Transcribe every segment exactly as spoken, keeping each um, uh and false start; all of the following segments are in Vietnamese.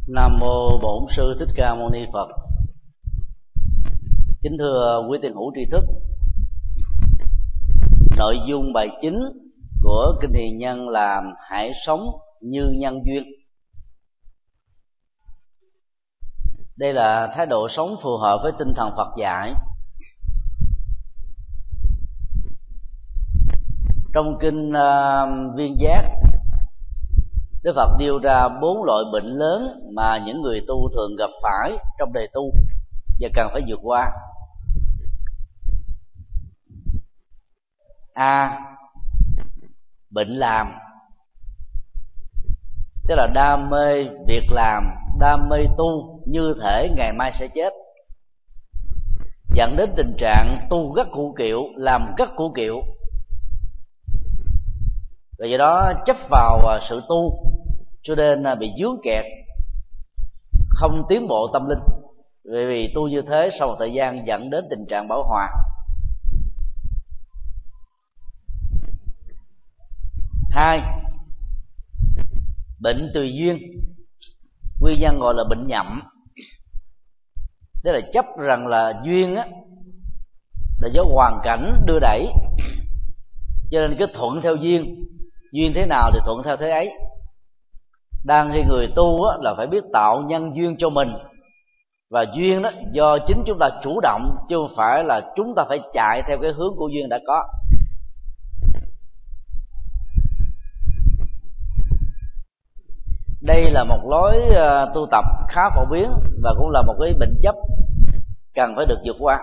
Nam mô Bổn Sư Thích Ca Mâu Ni Phật. Kính thưa quý tiền hữu tri thức, nội dung bài chính của Kinh Hiền Nhân là hãy sống như nhân duyên. Đây là thái độ sống phù hợp với tinh thần Phật dạy. Trong kinh uh, Viên Giác, Đức Phật nêu ra bốn loại bệnh lớn mà những người tu thường gặp phải trong đời tu và cần phải vượt qua. A. Bệnh làm, tức là đam mê việc làm, đam mê tu như thể ngày mai sẽ chết, dẫn đến tình trạng tu rất cụ kiệu, làm rất cụ kiệu, rồi do đó chấp vào sự tu, cho nên bị vướng kẹt, không tiến bộ tâm linh. Vì vì tu như thế sau một thời gian dẫn đến tình trạng bão hòa. Hai, bệnh tùy duyên, nguyên nhân gọi là bệnh nhậm, tức là chấp rằng là duyên á là do hoàn cảnh đưa đẩy, cho nên cứ thuận theo duyên, duyên thế nào thì thuận theo thế ấy. Đang khi người tu á, là phải biết tạo nhân duyên cho mình, và duyên đó do chính chúng ta chủ động, chứ không phải là chúng ta phải chạy theo cái hướng của duyên đã có. Đây là một lối uh, tu tập khá phổ biến và cũng là một cái bệnh chấp cần phải được vượt qua.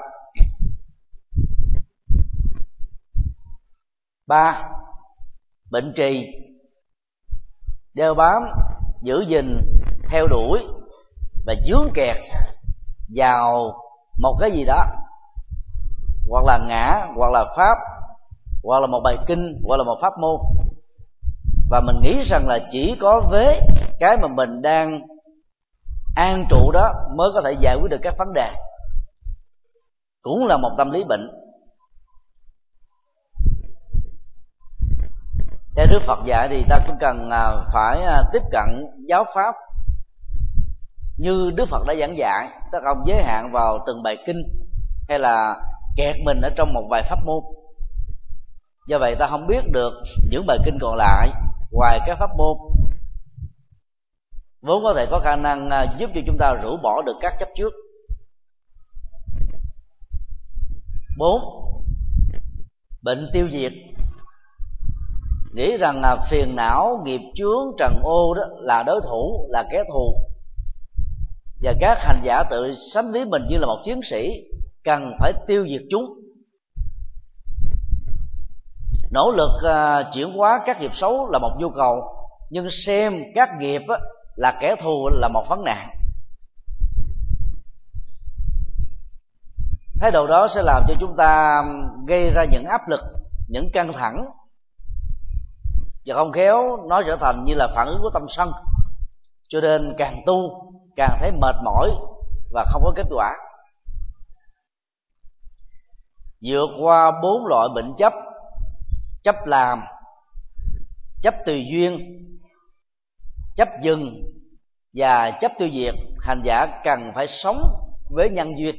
Ba, bệnh trì, đeo bám, giữ gìn, theo đuổi và vướng kẹt vào một cái gì đó, hoặc là ngã, hoặc là pháp, hoặc là một bài kinh, hoặc là một pháp môn, và mình nghĩ rằng là chỉ có với cái mà mình đang an trụ đó mới có thể giải quyết được các vấn đề, cũng là một tâm lý bệnh. Theo Đức Phật dạy thì ta cũng cần phải tiếp cận giáo pháp như Đức Phật đã giảng dạy, ta không giới hạn vào từng bài kinh hay là kẹt mình ở trong một vài pháp môn. Do vậy ta không biết được những bài kinh còn lại ngoài các pháp môn vốn có thể có khả năng giúp cho chúng ta rũ bỏ được các chấp trước. Bốn, bệnh tiêu diệt, nghĩ rằng là phiền não, nghiệp chướng, trần ô đó là đối thủ, là kẻ thù, và các hành giả tự sánh ví mình như là một chiến sĩ, cần phải tiêu diệt chúng. Nỗ lực uh, chuyển hóa các nghiệp xấu là một nhu cầu, nhưng xem các nghiệp á, là kẻ thù là một vấn nạn. Thái độ đó sẽ làm cho chúng ta gây ra những áp lực, những căng thẳng, và không khéo nó trở thành như là phản ứng của tâm sân, cho nên càng tu càng thấy mệt mỏi và không có kết quả. Vượt qua bốn loại bệnh chấp: chấp làm, chấp tùy duyên, chấp dừng và chấp tiêu diệt, hành giả cần phải sống với nhân duyên.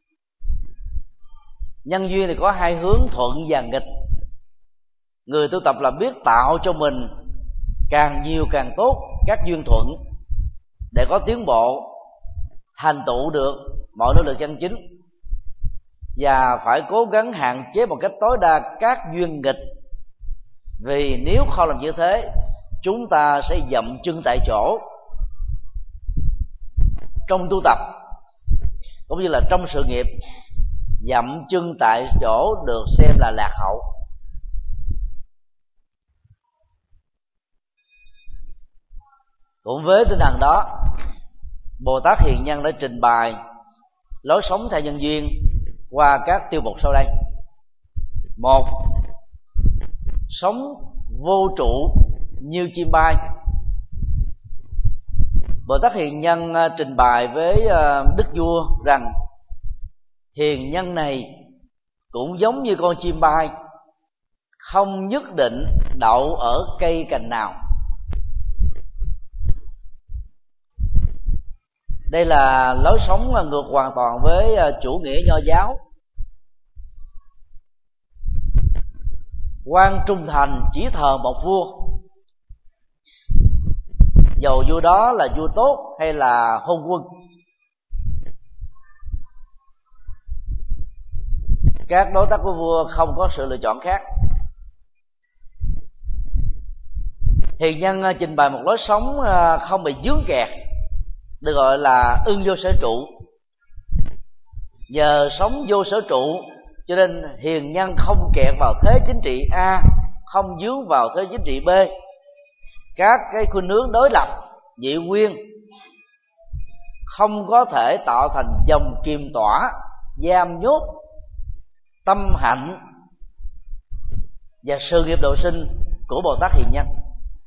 Nhân duyên thì có hai hướng, thuận và nghịch. Người tu tập là biết tạo cho mình càng nhiều càng tốt các duyên thuận để có tiến bộ, thành tựu được mọi nỗ lực chân chính, và phải cố gắng hạn chế một cách tối đa các duyên nghịch, vì nếu không làm như thế chúng ta sẽ dậm chân tại chỗ. Trong tu tập cũng như là trong sự nghiệp, dậm chân tại chỗ được xem là lạc hậu. Cũng với tinh thần đó, Bồ Tát Hiền Nhân đã trình bày lối sống theo nhân duyên qua các tiêu mục sau đây. Một, sống vô trụ như chim bay. Bồ Tát Hiền Nhân trình bày với Đức Vua rằng hiền nhân này cũng giống như con chim bay, không nhất định đậu ở cây cành nào. Đây là lối sống ngược hoàn toàn với chủ nghĩa nho giáo. Quan trung thành chỉ thờ một vua, dầu vua đó là vua tốt hay là hôn quân. Các đối tác của vua không có sự lựa chọn khác. Hiền nhân trình bày một lối sống không bị vướng kẹt, được gọi là ưng vô sở trụ. Nhờ sống vô sở trụ cho nên hiền nhân không kẹt vào thế chính trị A, không vướng vào thế chính trị B. Các cái khuynh hướng đối lập, dị nguyên không có thể tạo thành dòng kiềm tỏa, giam nhốt tâm hạnh và sự nghiệp độ sinh của Bồ Tát hiền nhân.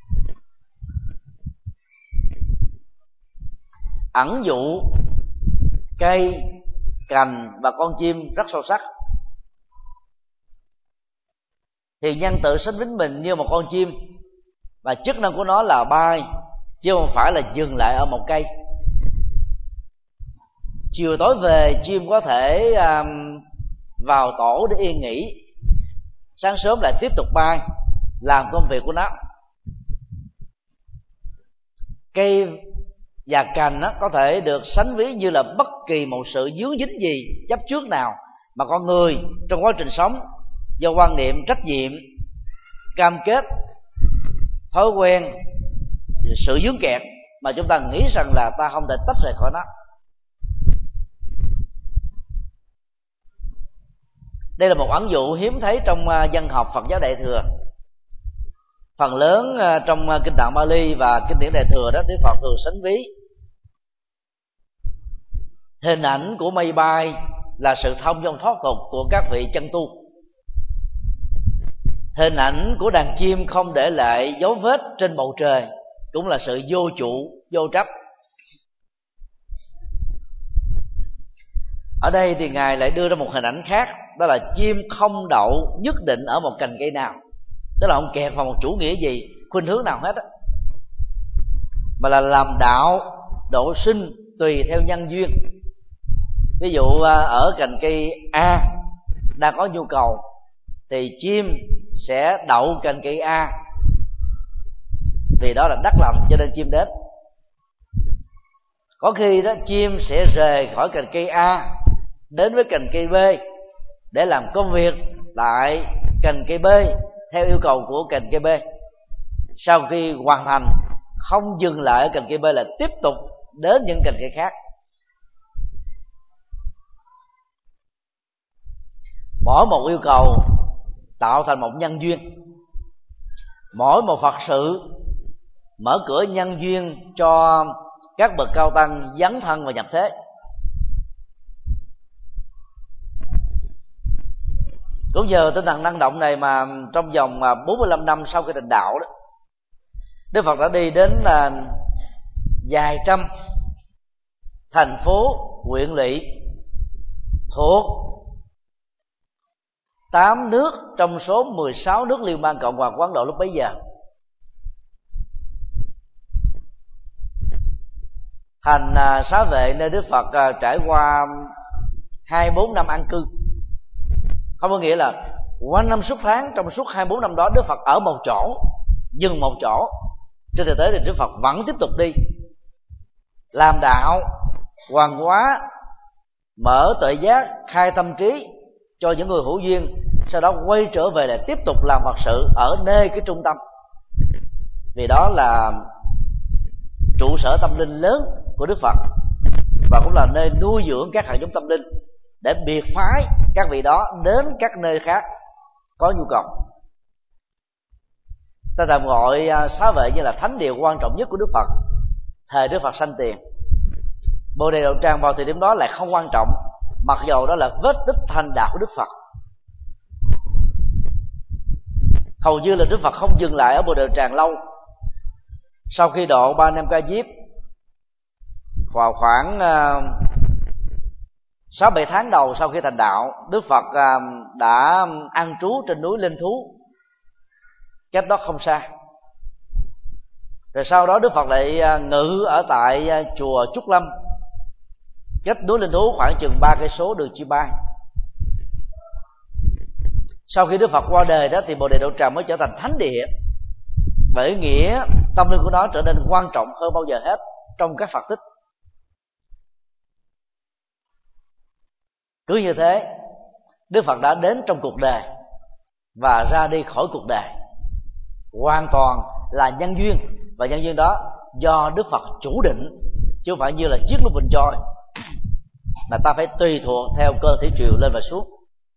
Ẩn dụ cây, cành và con chim rất sâu sắc. Hiền nhân tự sánh ví mình như một con chim, và chức năng của nó là bay, chứ không phải là dừng lại ở một cây. Chiều tối về chim có thể um, vào tổ để yên nghỉ, sáng sớm lại tiếp tục bay làm công việc của nó. Cây và cành nó có thể được sánh ví như là bất kỳ một sự dướng dính gì, chấp trước nào mà con người trong quá trình sống do quan niệm trách nhiệm, cam kết, thói quen, sự dướng kẹt mà chúng ta nghĩ rằng là ta không thể tách rời khỏi nó. Đây là một ẩn dụ hiếm thấy trong văn học Phật giáo Đại thừa. Phần lớn trong kinh tạng Bali và kinh điển Đại thừa đó, Đức Phật thường sánh ví hình ảnh của mây bay là sự thông dong thoát tục của các vị chân tu. Hình ảnh của đàn chim không để lại dấu vết trên bầu trời cũng là sự vô trụ, vô chấp. Ở đây thì Ngài lại đưa ra một hình ảnh khác, đó là chim không đậu nhất định ở một cành cây nào, tức là không kẹt vào một chủ nghĩa gì, khuynh hướng nào hết á, mà là làm đạo độ sinh tùy theo nhân duyên. Ví dụ ở cành cây A đang có nhu cầu thì chim sẽ đậu cành cây A, vì đó là đắc lành cho nên chim đến. Có khi đó chim sẽ rời khỏi cành cây A đến với cành cây B để làm công việc tại cành cây B theo yêu cầu của cành cây B. Sau khi hoàn thành, không dừng lại ở cành cây B là tiếp tục đến những cành cây khác. Mỗi một yêu cầu tạo thành một nhân duyên. Mỗi một Phật sự mở cửa nhân duyên cho các bậc cao tăng dấn thân và nhập thế. Cũng nhờ tinh thần năng động này mà trong vòng bốn mươi lăm năm sau khi thành đạo đó, Đức Phật đã đi đến là vài trăm thành phố, huyện lỵ thuộc tám nước trong số mười sáu nước Liên bang Cộng hòa của Ấn Độ lúc bấy giờ. Thành xá vệ nơi Đức Phật trải qua hai bốn năm an cư. Không có nghĩa là quanh năm suốt tháng, trong suốt hai bốn năm đó Đức Phật ở một chỗ, dừng một chỗ. Trên thực tế thì Đức Phật vẫn tiếp tục đi làm đạo, hoàn hóa, mở tuệ giác, khai tâm trí cho những người hữu duyên, sau đó quay trở về để tiếp tục làm Phật sự ở nơi cái trung tâm, vì đó là trụ sở tâm linh lớn của Đức Phật và cũng là nơi nuôi dưỡng các hạt giống tâm linh để biệt phái các vị đó đến các nơi khác có nhu cầu. Ta tạm gọi xá vệ như là thánh địa quan trọng nhất của Đức Phật thời Đức Phật sanh tiền. Bồ Đề Đạo Tràng vào thời điểm đó lại không quan trọng, mặc dầu đó là vết tích thành đạo của Đức Phật. Hầu như là Đức Phật không dừng lại ở Bồ Đề Đạo Tràng lâu. Sau khi độ ba năm ca diếp, vào khoảng sáu bảy tháng đầu sau khi thành đạo, Đức Phật đã an trú trên núi Linh Thú, cách đó không xa. Rồi sau đó Đức Phật lại ngự ở tại chùa Trúc Lâm cách núi Linh Thú khoảng chừng ba cây số đường chim bay. Sau khi Đức Phật qua đời đó thì Bồ Đề Đậu Tràng mới trở thành thánh địa, và ý nghĩa tâm linh của nó trở nên quan trọng hơn bao giờ hết trong các Phật tích. Cứ như thế, Đức Phật đã đến trong cuộc đời và ra đi khỏi cuộc đời, hoàn toàn là nhân duyên, và nhân duyên đó do Đức Phật chủ định, chứ không phải như là chiếc lúc bình trôi mà ta phải tùy thuộc theo cơ thủy triều lên và xuống.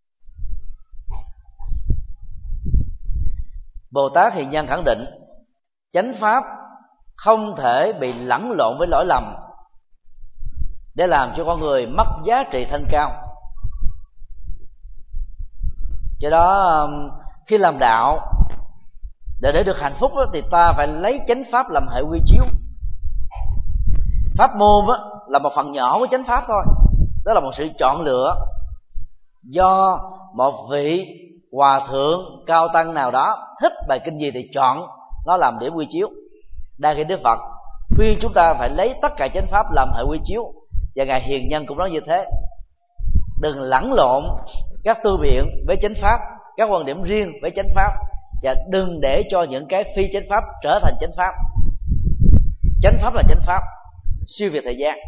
Bồ Tát Hiền Nhân khẳng định chánh pháp không thể bị lẫn lộn với lỗi lầm để làm cho con người mất giá trị thanh cao. Do đó khi làm đạo để để được hạnh phúc đó, thì ta phải lấy chánh pháp làm hệ quy chiếu. Pháp môn đó, là một phần nhỏ của chánh pháp thôi. Đó là một sự chọn lựa do một vị hòa thượng cao tăng nào đó thích bài kinh gì thì chọn nó làm điểm quy chiếu. Đang khi Đức Phật khuyên chúng ta phải lấy tất cả chánh pháp làm hệ quy chiếu, và Ngài Hiền Nhân cũng nói như thế. Đừng lẫn lộn các tư biện với chánh pháp, các quan điểm riêng với chánh pháp, và đừng để cho những cái phi chánh pháp trở thành chánh pháp. Chánh pháp là chánh pháp, siêu việt thời gian.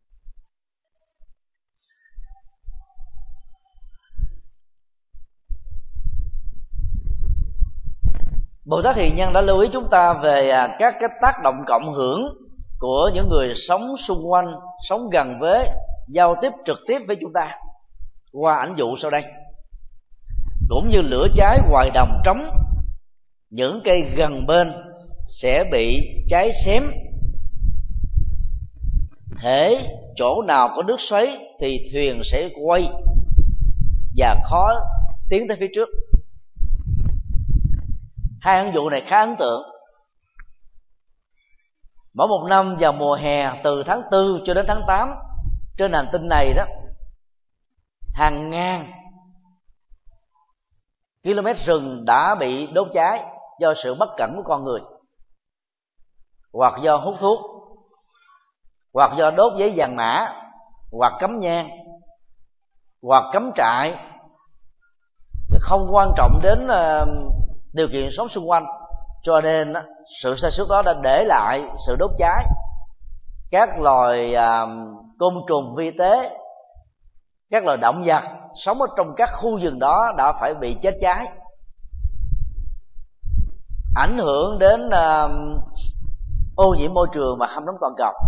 Bồ Tát Hiền Nhân đã lưu ý chúng ta về các cái tác động cộng hưởng của những người sống xung quanh, sống gần với, giao tiếp trực tiếp với chúng ta qua ảnh dụ sau đây. Cũng như lửa cháy ngoài đồng trống, những cây gần bên sẽ bị cháy xém. Hễ chỗ nào có nước xoáy thì thuyền sẽ quay và khó tiến tới phía trước. Hai ẩn dụ này khá ấn tượng. Mỗi một năm vào mùa hè từ tháng tư cho đến tháng tám, trên hành tinh này đó, hàng ngàn km rừng đã bị đốt cháy do sự bất cẩn của con người, hoặc do hút thuốc, hoặc do đốt giấy vàng mã, hoặc cắm nhang, hoặc cắm trại, không quan trọng đến điều kiện sống xung quanh. Cho nên sự sa sút đó đã để lại sự đốt cháy. Các loài côn trùng vi tế, các loài động vật sống ở trong các khu rừng đó đã phải bị chết cháy, ảnh hưởng đến ô nhiễm môi trường và hâm nóng toàn cầu.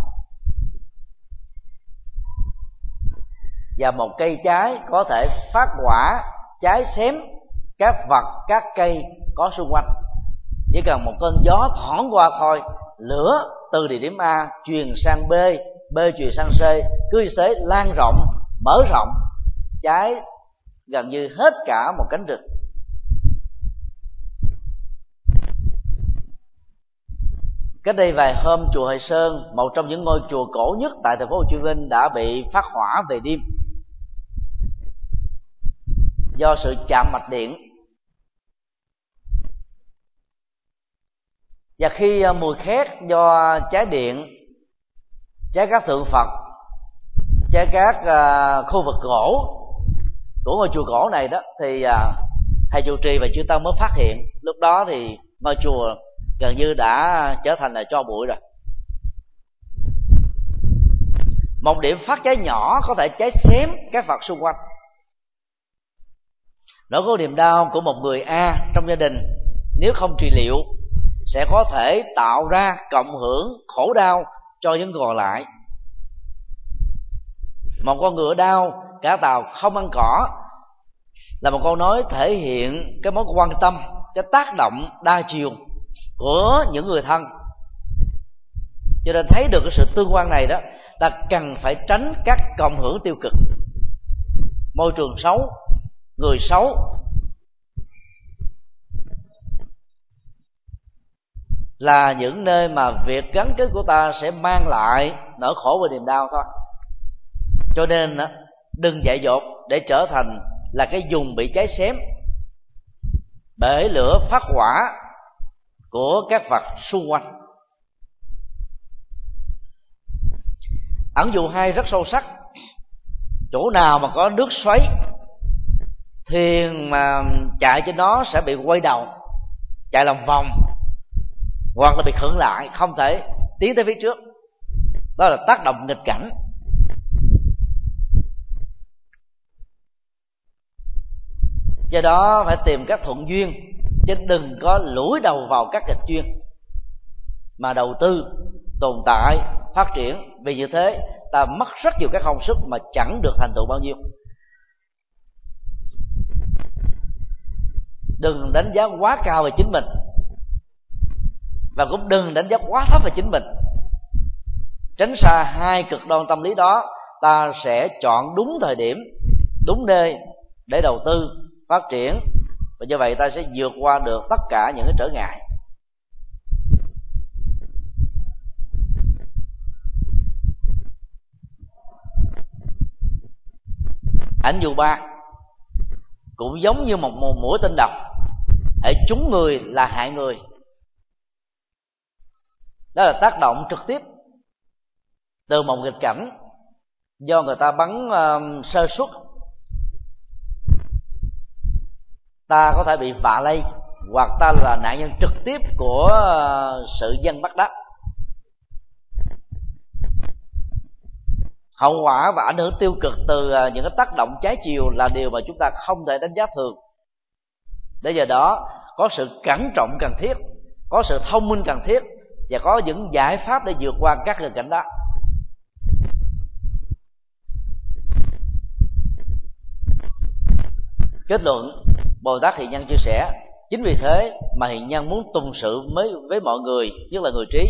Và một cây cháy có thể phát quả cháy xém các vật, các cây có xung quanh. Chỉ cần một cơn gió thoảng qua thôi, lửa từ địa điểm A truyền sang B, B truyền sang C, cứ như thế lan rộng, mở rộng, cháy gần như hết cả một cánh rừng. Cách đây vài hôm, chùa Hồi Sơn, một trong những ngôi chùa cổ nhất tại thành phố Hồ Chí Minh, đã bị phát hỏa về đêm do sự chạm mạch điện. Và khi mùi khét do cháy điện, cháy các tượng Phật, cháy các uh, khu vực cổ của ngôi chùa cổ này đó, thì uh, thầy trụ trì và chư tăng mới phát hiện. Lúc đó thì ngôi chùa gần như đã trở thành là tro bụi rồi. Một điểm phát cháy nhỏ có thể cháy xém các vật xung quanh. Nỗi khổ niềm đau của một người A trong gia đình nếu không trị liệu sẽ có thể tạo ra cộng hưởng khổ đau cho những người còn lại. Một con ngựa đau cả tàu không ăn cỏ là một câu nói thể hiện cái mối quan tâm, cái tác động đa chiều của những người thân. Cho nên thấy được cái sự tương quan này đó, ta cần phải tránh các cộng hưởng tiêu cực. Môi trường xấu, người xấu là những nơi mà việc gắn kết của ta sẽ mang lại nỗi khổ và niềm đau thôi. Cho nên đừng dại dột để trở thành là cái vùng bị cháy xém bởi lửa phát hỏa của các vật xung quanh. Ẩn dụ hai rất sâu sắc. chỗ nào mà có nước xoáy, thuyền mà chạy trên nó sẽ bị quay đầu, chạy lòng vòng, hoặc là bị khựng lại, không thể tiến tới phía trước. Đó là tác động nghịch cảnh. Do đó phải tìm các thuận duyên, chứ đừng có lủi đầu vào các nghịch duyên mà đầu tư tồn tại phát triển. Vì như thế ta mất rất nhiều các công sức mà chẳng được thành tựu bao nhiêu. Đừng đánh giá quá cao về chính mình, và cũng đừng đánh giá quá thấp về chính mình. Tránh xa hai cực đoan tâm lý đó, ta sẽ chọn đúng thời điểm, đúng nơi để đầu tư phát triển, và như vậy ta sẽ vượt qua được tất cả những cái trở ngại. Ảnh dụ ba cũng giống như một, một mũi tên độc, hễ trúng người là hại người. Đó là tác động trực tiếp từ một nghịch cảnh do người ta bắn uh, sơ suất, ta có thể bị vạ lây, hoặc ta là nạn nhân trực tiếp của uh, sự dân bắt đắc. Hậu quả và ảnh hưởng tiêu cực từ uh, những cái tác động trái chiều là điều mà chúng ta không thể đánh giá thường. Để giờ đó có sự cẩn trọng cần thiết, có sự thông minh cần thiết, và có những giải pháp để vượt qua các nghịch cảnh đó. Kết luận, Bồ Tát Hiện Nhân chia sẻ, chính vì thế mà Hiện Nhân muốn tùng sự với, với mọi người, nhất là người trí,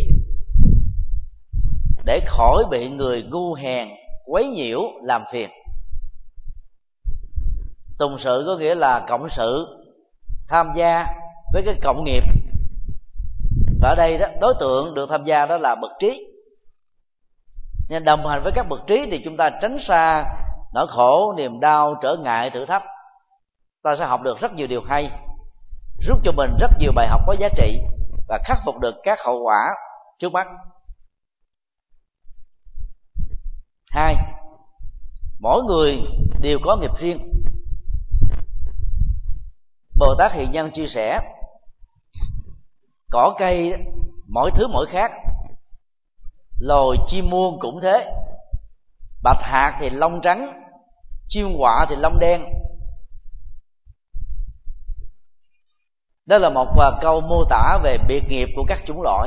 để khỏi bị người ngu hèn quấy nhiễu làm phiền. Tùng sự có nghĩa là cộng sự, tham gia với cái cộng nghiệp. Và ở đây đó, đối tượng được tham gia đó là bậc trí. Nên đồng hành với các bậc trí thì chúng ta tránh xa nỗi khổ, niềm đau, trở ngại, thử thách. Ta sẽ học được rất nhiều điều hay, rút cho mình rất nhiều bài học có giá trị, và khắc phục được các hậu quả trước mắt. Hai, mỗi người đều có nghiệp riêng. Bồ Tát Hiện Nhân chia sẻ, cỏ cây mỗi thứ mỗi khác, lồi chim muông cũng thế. Bạch hạc thì lông trắng, chim quạ thì lông đen. Đó là một câu mô tả về biệt nghiệp của các chủng loại.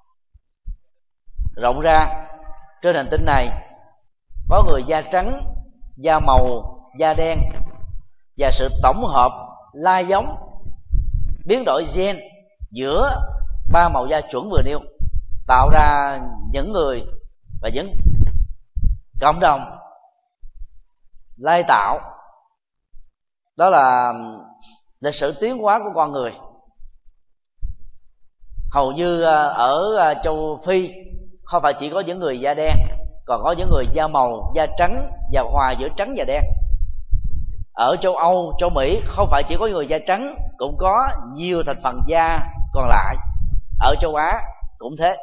Rộng ra, trên hành tinh này có người da trắng, da màu, da đen, và sự tổng hợp lai giống, biến đổi gen giữa ba màu da chuẩn vừa nêu, tạo ra những người và những cộng đồng lai tạo. Đó là lịch sử tiến hóa của con người. Hầu như ở châu Phi không phải chỉ có những người da đen, còn có những người da màu, da trắng, da hòa giữa trắng và đen. Ở châu Âu, châu Mỹ không phải chỉ có người da trắng, cũng có nhiều thành phần da còn lại. Ở châu Á cũng thế.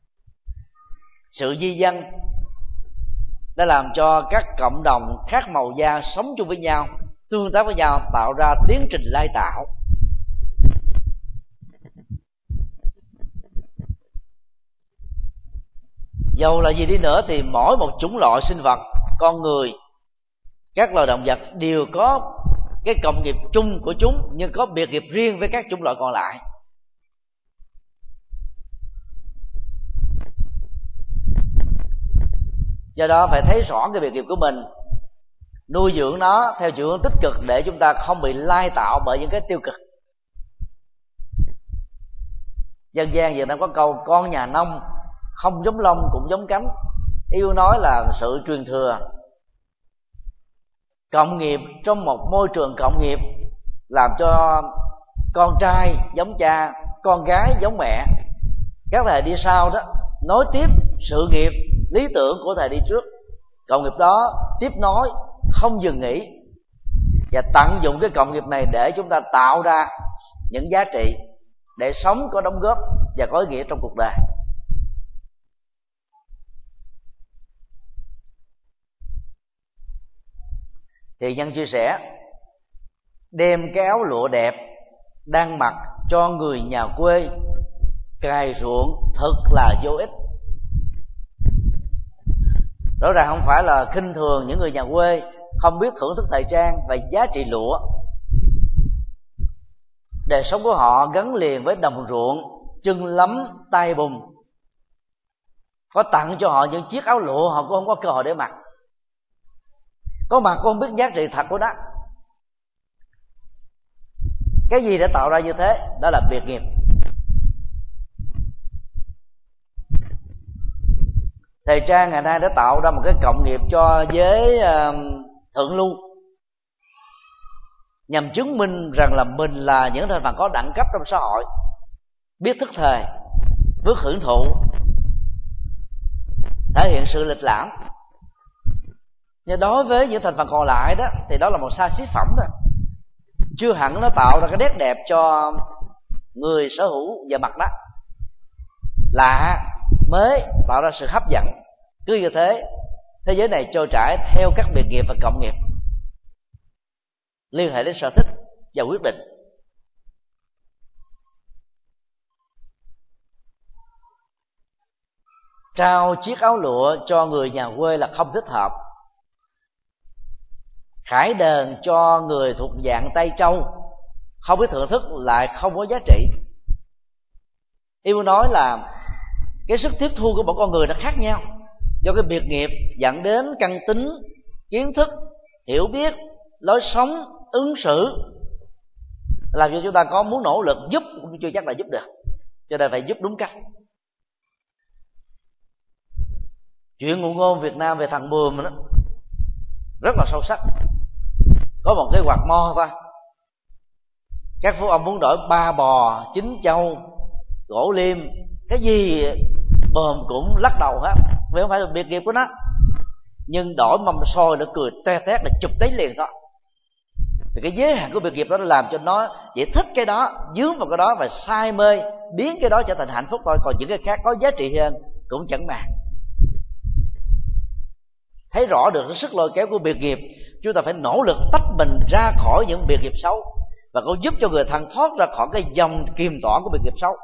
Sự di dân đã làm cho các cộng đồng khác màu da sống chung với nhau, tương tác với nhau, tạo ra tiến trình lai tạo. Dầu là gì đi nữa thì mỗi một chủng loại sinh vật, con người, các loài động vật đều có cái cộng nghiệp chung của chúng, nhưng có biệt nghiệp riêng với các chủng loại còn lại. Do đó phải thấy rõ cái biệt nghiệp của mình, nuôi dưỡng nó theo chiều hướng tích cực để chúng ta không bị lai tạo bởi những cái tiêu cực. Dân gian Việt Nam có câu con nhà nông không giống lông cũng giống cánh. Yêu nói là sự truyền thừa. Cộng nghiệp trong một môi trường cộng nghiệp làm cho con trai giống cha, con gái giống mẹ. Các thầy đi sau đó nối tiếp sự nghiệp, lý tưởng của thầy đi trước. Cộng nghiệp đó tiếp nối, không dừng nghỉ, và tận dụng cái cộng nghiệp này để chúng ta tạo ra những giá trị để sống có đóng góp và có ý nghĩa trong cuộc đời. Thì nhân chia sẻ, đem cái áo lụa đẹp đang mặc cho người nhà quê cày ruộng thật là vô ích. Rõ ràng không phải là khinh thường những người nhà quê không biết thưởng thức thời trang và giá trị lụa. Đời sống của họ gắn liền với đồng ruộng, chân lấm tay bùn. Có tặng cho họ những chiếc áo lụa, họ cũng không có cơ hội để mặc. Có mặc cũng không biết giá trị thật của nó. Cái gì để tạo ra như thế? Đó là biệt nghiệp. Thời trang ngày nay đã tạo ra một cái cộng nghiệp cho giới uh, thượng lưu, nhằm chứng minh rằng là mình là những thành phần có đẳng cấp trong xã hội, biết thức thời, biết hưởng thụ, thể hiện sự lịch lãm. Nhưng đối với những thành phần còn lại đó thì đó là một xa xỉ phẩm thôi, chưa hẳn nó tạo ra cái nét đẹp cho người sở hữu và mặc đó. Lạ mới tạo ra sự hấp dẫn. Cứ như thế, thế giới này trôi chảy theo các biệt nghiệp và cộng nghiệp liên hệ đến sở thích và quyết định. Trao chiếc áo lụa cho người nhà quê là không thích hợp. Khải đền cho người thuộc dạng Tây Châu không biết thưởng thức lại không có giá trị. Ý muốn nói là cái sức tiếp thu của mỗi con người nó khác nhau, do cái biệt nghiệp dẫn đến căn tính, kiến thức, hiểu biết, lối sống, ứng xử, làm cho chúng ta có muốn nỗ lực giúp cũng chưa chắc là giúp được. Cho nên phải giúp đúng cách. Chuyện ngụ ngôn Việt Nam về thằng bươm đó rất là sâu sắc. Có một cái quạt mo thôi, các phú ông muốn đổi ba bò, chín châu, gỗ liêm, cái gì bờm cũng lắc đầu hết, vì không phải là biệt nghiệp của nó. Nhưng đổi mâm xôi nó cười toe tét là chụp lấy liền thôi. Thì cái giới hạn của biệt nghiệp đó làm cho nó chỉ thích cái đó, dướng vào cái đó và say mê, biến cái đó trở thành hạnh phúc thôi. Còn những cái khác có giá trị hơn cũng chẳng màng. Thấy rõ được cái sức lôi kéo của biệt nghiệp, chúng ta phải nỗ lực tách mình ra khỏi những biệt nghiệp xấu, và cũng giúp cho người thân thoát ra khỏi cái dòng kiềm tỏa của biệt nghiệp xấu.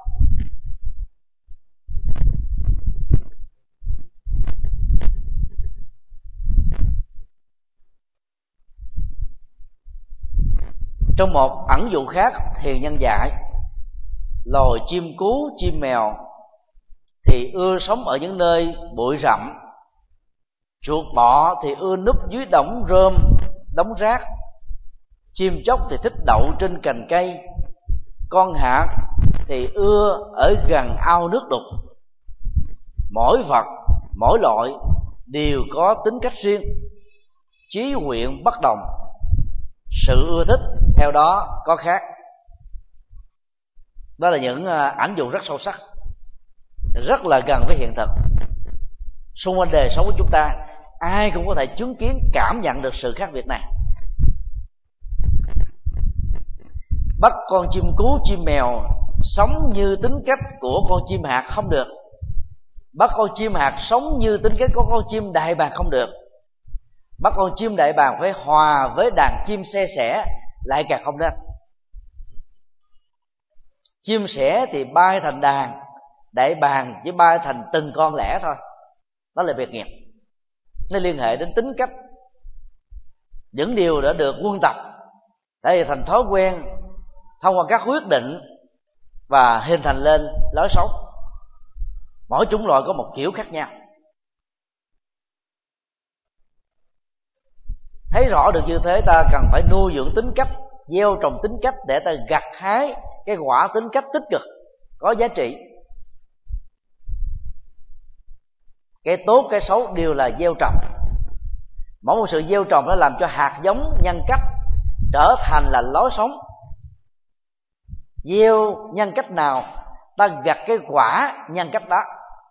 Trong một ẩn dụ khác, thiền nhân dạy loài chim cú, chim mèo thì ưa sống ở những nơi bụi rậm, chuột bọ thì ưa núp dưới đống rơm, đống rác, chim chóc thì thích đậu trên cành cây, con hạt thì ưa ở gần ao nước đục. Mỗi vật, mỗi loại đều có tính cách riêng, chí nguyện bất đồng, sự ưa thích theo đó có khác. Đó là những ảnh dụ rất sâu sắc, rất là gần với hiện thực. Xung quanh đời sống của chúng ta, ai cũng có thể chứng kiến, cảm nhận được sự khác biệt này. Bắt con chim cú, chim mèo sống như tính cách của con chim hạt không được. Bắt con chim hạt sống như tính cách của con chim đại bàng không được. Bắt con chim đại bàng phải hòa với đàn chim se sẻ lại càng không nên. Chim sẻ thì bay thành đàn, đại bàng chỉ bay thành từng con lẻ thôi. Đó là biệt nghiệp. Nó liên hệ đến tính cách, những điều đã được quân tập tại vì thành thói quen thông qua các quyết định và hình thành lên lối sống. Mỗi chủng loại có một kiểu khác nhau. Thấy rõ được như thế, ta cần phải nuôi dưỡng tính cách, gieo trồng tính cách để ta gặt hái cái quả tính cách tích cực, có giá trị. Cái tốt, cái xấu đều là gieo trồng. Mỗi một sự gieo trồng nó làm cho hạt giống nhân cách trở thành là lối sống. Gieo nhân cách nào, ta gặt cái quả nhân cách đó.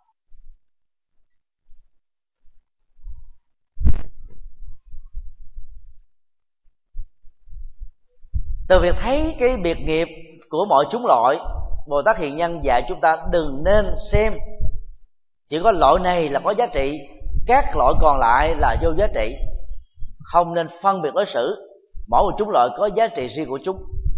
Từ việc thấy cái biệt nghiệp của mọi chủng loại, Bồ Tát Hiền Nhân dạy chúng ta đừng nên xem chỉ có loại này là có giá trị, các loại còn lại là vô giá trị. không nên phân biệt đối xử. Mỗi một chủng loại có giá trị riêng của chúng.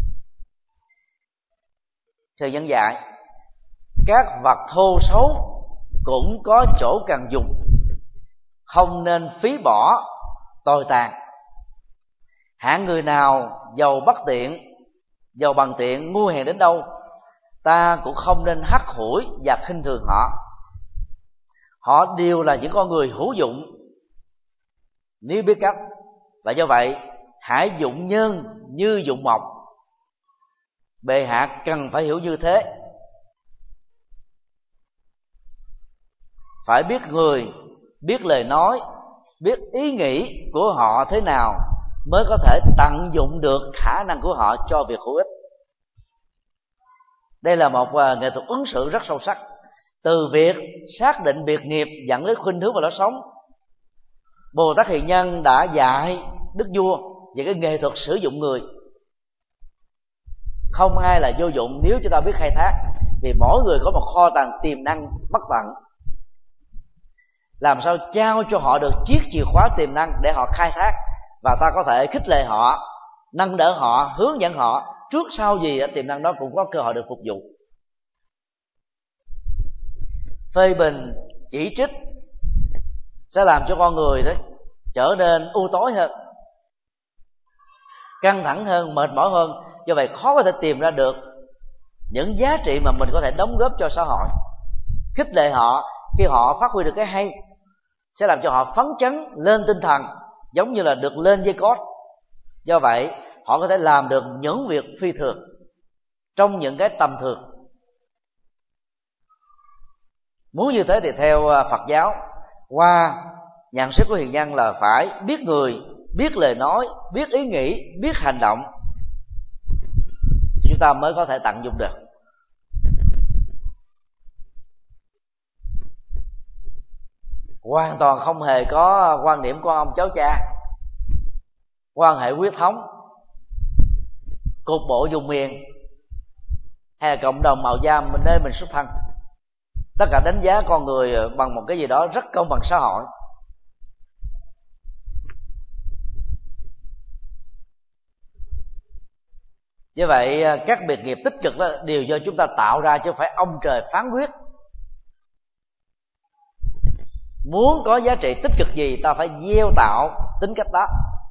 Thầy dẫn dạy các vật thô xấu cũng có chỗ cần dùng, không nên phí bỏ tồi tàn. Hạng người nào giàu bất tiện, giàu bằng tiện, ngu hèn đến đâu, ta cũng không nên hắt hủi và khinh thường họ. Họ đều là những con người hữu dụng nếu biết cách, và do vậy hãy dụng nhân như dụng mộc. Bệ hạ cần phải hiểu như thế. Phải biết người, biết lời nói, biết ý nghĩ của họ thế nào mới có thể tận dụng được khả năng của họ cho việc hữu ích. Đây là một nghệ thuật ứng xử rất sâu sắc. Từ việc xác định biệt nghiệp dẫn đến khuynh hướng và lối sống, Bồ Tát Hiền Nhân đã dạy đức vua về cái nghệ thuật sử dụng người. Không ai là vô dụng nếu chúng ta biết khai thác, vì mỗi người có một kho tàng tiềm năng bất tận. Làm sao trao cho họ được chiếc chìa khóa tiềm năng để họ khai thác, và ta có thể khích lệ họ, nâng đỡ họ, hướng dẫn họ, trước sau gì tiềm năng đó cũng có cơ hội được phục vụ. Phê bình, chỉ trích sẽ làm cho con người đấy trở nên u tối hơn, căng thẳng hơn, mệt mỏi hơn. Do vậy khó có thể tìm ra được những giá trị mà mình có thể đóng góp cho xã hội. Khích lệ họ khi họ phát huy được cái hay sẽ làm cho họ phấn chấn lên tinh thần, giống như là được lên dây cót. Do vậy họ có thể làm được những việc phi thường trong những cái tầm thường. Muốn như thế thì theo Phật giáo, qua nhận xét của hiền nhân là phải biết người, biết lời nói, biết ý nghĩ, biết hành động, thì chúng ta mới có thể tận dụng được. Hoàn toàn không hề có quan điểm của ông cháu cha, quan hệ huyết thống, cục bộ vùng miền, hay là cộng đồng màu da mình nơi mình xuất thân. Tất cả đánh giá con người bằng một cái gì đó rất công bằng xã hội. Như vậy các biệt nghiệp tích cực đó đều do chúng ta tạo ra, chứ không phải ông trời phán quyết. Muốn có giá trị tích cực gì, ta phải gieo tạo tính cách đó.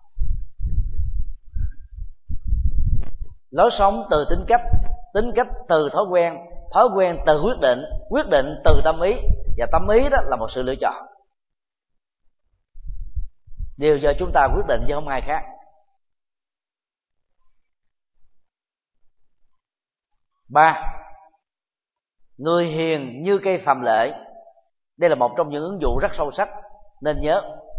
Lối sống từ tính cách, tính cách từ thói quen, thói quen từ quyết định, quyết định từ tâm ý, và tâm ý đó là một sự lựa chọn. Đều do chúng ta quyết định chứ không ai khác. Ba, người hiền như cây phàm lệ. Đây là một trong những ứng dụ rất sâu sắc, nên nhớ.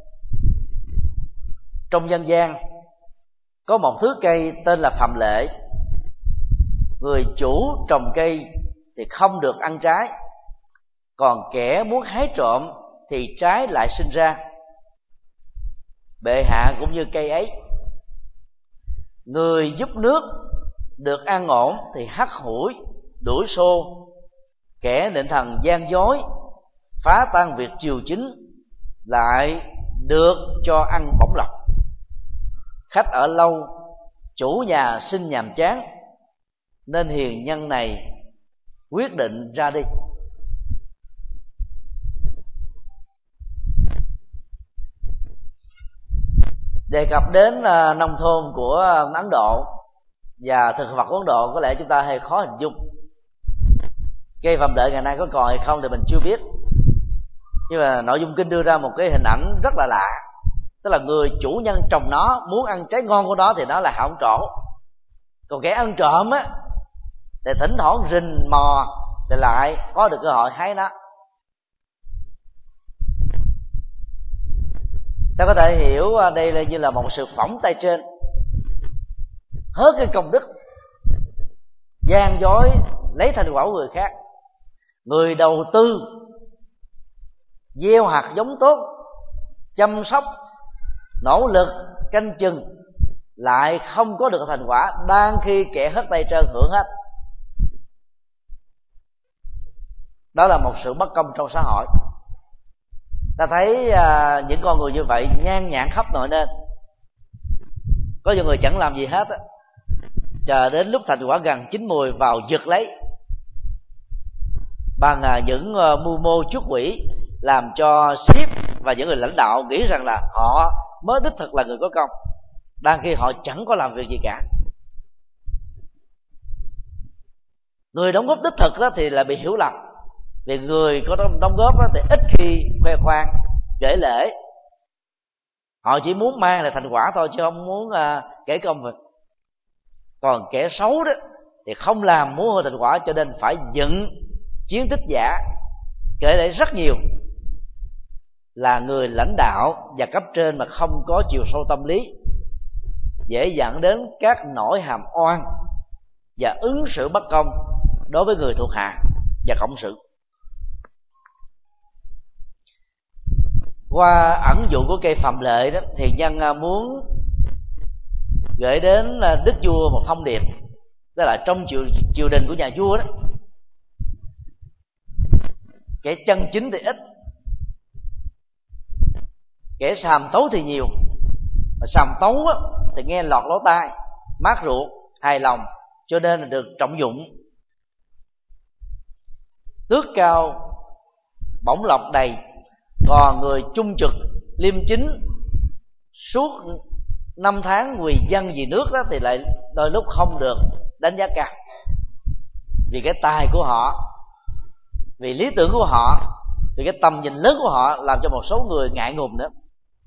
Trong dân gian có một thứ cây tên là phàm lệ. Người chủ trồng cây thì không được ăn trái, còn kẻ muốn hái trộm thì trái lại sinh ra. Bệ hạ cũng như cây ấy. Người giúp nước được an ổn thì hắt hủi, đuổi xô. Kẻ định thần gian dối, phá tan việc triều chính, lại được cho ăn bổng lộc. Khách ở lâu, chủ nhà xin nhàm chán, nên hiền nhân này quyết định ra đi. Đề cập đến nông thôn của Ấn Độ và thực vật của Ấn Độ, có lẽ chúng ta hơi khó hình dung. Cây phàm lệ ngày nay có còn hay không thì mình chưa biết, nhưng mà nội dung kinh đưa ra một cái hình ảnh rất là lạ. Tức là người chủ nhân trồng nó, muốn ăn trái ngon của nó thì nó là hỏng trổ, còn kẻ ăn trộm á thì thỉnh thoảng rình mò thì lại có được cơ hội hái nó. Ta có thể hiểu đây là như là một sự phỏng tay trên, hớt cái công đức, gian dối lấy thành quả của người khác. Người đầu tư gieo hạt giống tốt, chăm sóc, nỗ lực canh chừng, lại không có được thành quả, đang khi kẻ hất tay trơn hưởng hết. Đó là một sự bất công trong xã hội. Ta thấy à, những con người như vậy nhan nhản khắp nội nên, Có nhiều người chẳng làm gì hết á, chờ đến lúc thành quả gần chín mùi vào giật lấy bằng những mưu mô chuất quỷ, làm cho sếp và những người lãnh đạo nghĩ rằng là họ mới đích thực là người có công, đang khi họ chẳng có làm việc gì cả. Người đóng góp đích thực đó thì là bị hiểu lầm, vì người có đóng góp đó thì ít khi khoe khoang kể lể, họ chỉ muốn mang lại thành quả thôi chứ không muốn uh, kể công việc. Còn kẻ xấu đó thì không làm muốn hồi thành quả, cho nên phải dựng chiến tích giả, kể lể rất nhiều. Là người lãnh đạo và cấp trên mà không có chiều sâu tâm lý, dễ dẫn đến các nỗi hàm oan và ứng xử bất công đối với người thuộc hạ và cộng sự. Qua ẩn dụ của cây Phạm Lệ đó, thì nhân muốn gửi đến đức vua một thông điệp, đó là trong triều, triều đình của nhà vua đó, kẻ chân chính thì ít, kẻ sàm tấu thì nhiều. Mà sàm tấu á, thì nghe lọt lỗ tai, mát ruột, hài lòng, cho nên là được trọng dụng. Tước cao bổng lộc đầy, còn người trung trực liêm chính suốt năm tháng vì dân vì nước đó thì lại đôi lúc không được đánh giá cao, vì cái tài của họ, vì lý tưởng của họ, vì cái tầm nhìn lớn của họ, làm cho một số người ngại ngùng nữa.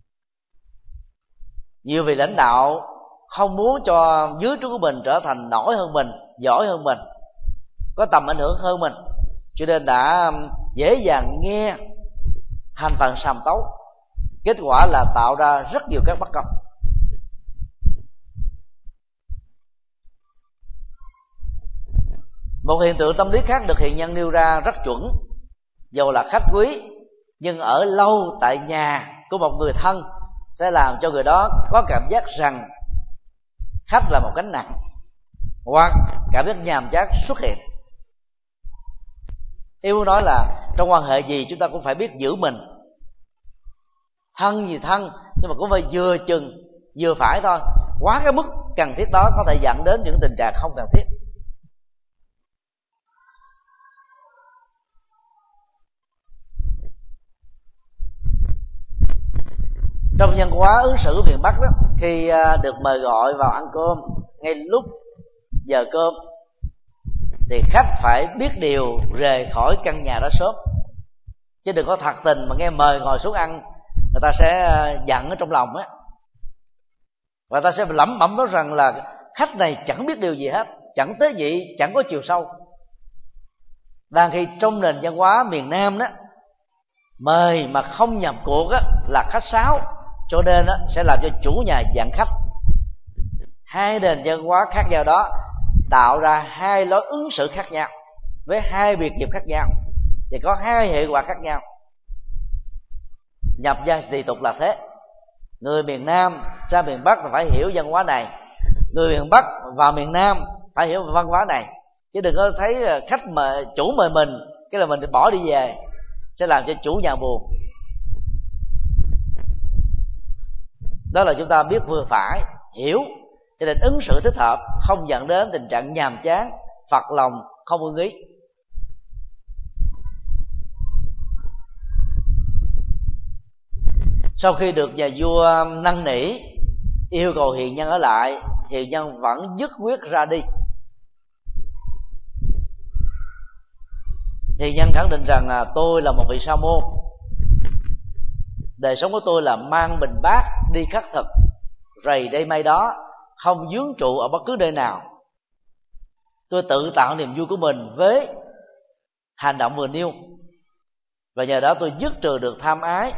Nhiều vị lãnh đạo không muốn cho dưới trướng của mình trở thành nổi hơn mình, giỏi hơn mình, có tầm ảnh hưởng hơn mình, cho nên đã dễ dàng nghe thành phần sàm tấu. Kết quả là tạo ra rất nhiều các bất công. Một hiện tượng tâm lý khác được hiện nhân nêu ra rất chuẩn. Dầu là khách quý, nhưng ở lâu tại nhà của một người thân sẽ làm cho người đó có cảm giác rằng khách là một gánh nặng, hoặc cảm giác nhàm chán xuất hiện. Ý muốn nói là trong quan hệ gì chúng ta cũng phải biết giữ mình. Thân gì thân, nhưng mà cũng phải vừa chừng, vừa phải thôi. Quá cái mức cần thiết đó có thể dẫn đến những tình trạng không cần thiết. Trong văn hóa ứng xử miền Bắc đó, khi được mời gọi vào ăn cơm ngay lúc giờ cơm thì khách phải biết điều rời khỏi căn nhà đó sớm, chứ đừng có thật tình mà nghe mời ngồi xuống ăn, người ta sẽ giận ở trong lòng á, và ta sẽ lẩm bẩm nói rằng là khách này chẳng biết điều gì hết, chẳng tới gì, chẳng có chiều sâu. Đang khi trong nền văn hóa miền Nam đó, mời mà không nhập cuộc á là khách sáo, cho nên á sẽ làm cho chủ nhà giận khách. Hai nền văn hóa khác nhau đó tạo ra hai lối ứng xử khác nhau, với hai biệt nghiệp khác nhau, thì có hai hệ quả khác nhau. Nhập gia tùy tục là thế. Người miền Nam ra miền Bắc là phải hiểu văn hóa này, người miền Bắc vào miền Nam phải hiểu văn hóa này, chứ đừng có thấy khách mà chủ mời mình cái là mình bỏ đi về, sẽ làm cho chủ nhà buồn. Đó là chúng ta biết vừa phải, hiểu, cho nên ứng xử thích hợp, không dẫn đến tình trạng nhàm chán, phật lòng, không ưng ý. Sau khi được nhà vua năn nỉ yêu cầu hiền nhân ở lại, hiền nhân vẫn dứt quyết ra đi. Hiền nhân khẳng định rằng là tôi là một vị sa môn, đời sống của tôi là mang bình bát đi khất thực, rầy đây may đó, không vướng trụ ở bất cứ nơi nào. Tôi tự tạo niềm vui của mình với hành động vừa nêu, và nhờ đó tôi dứt trừ được tham ái,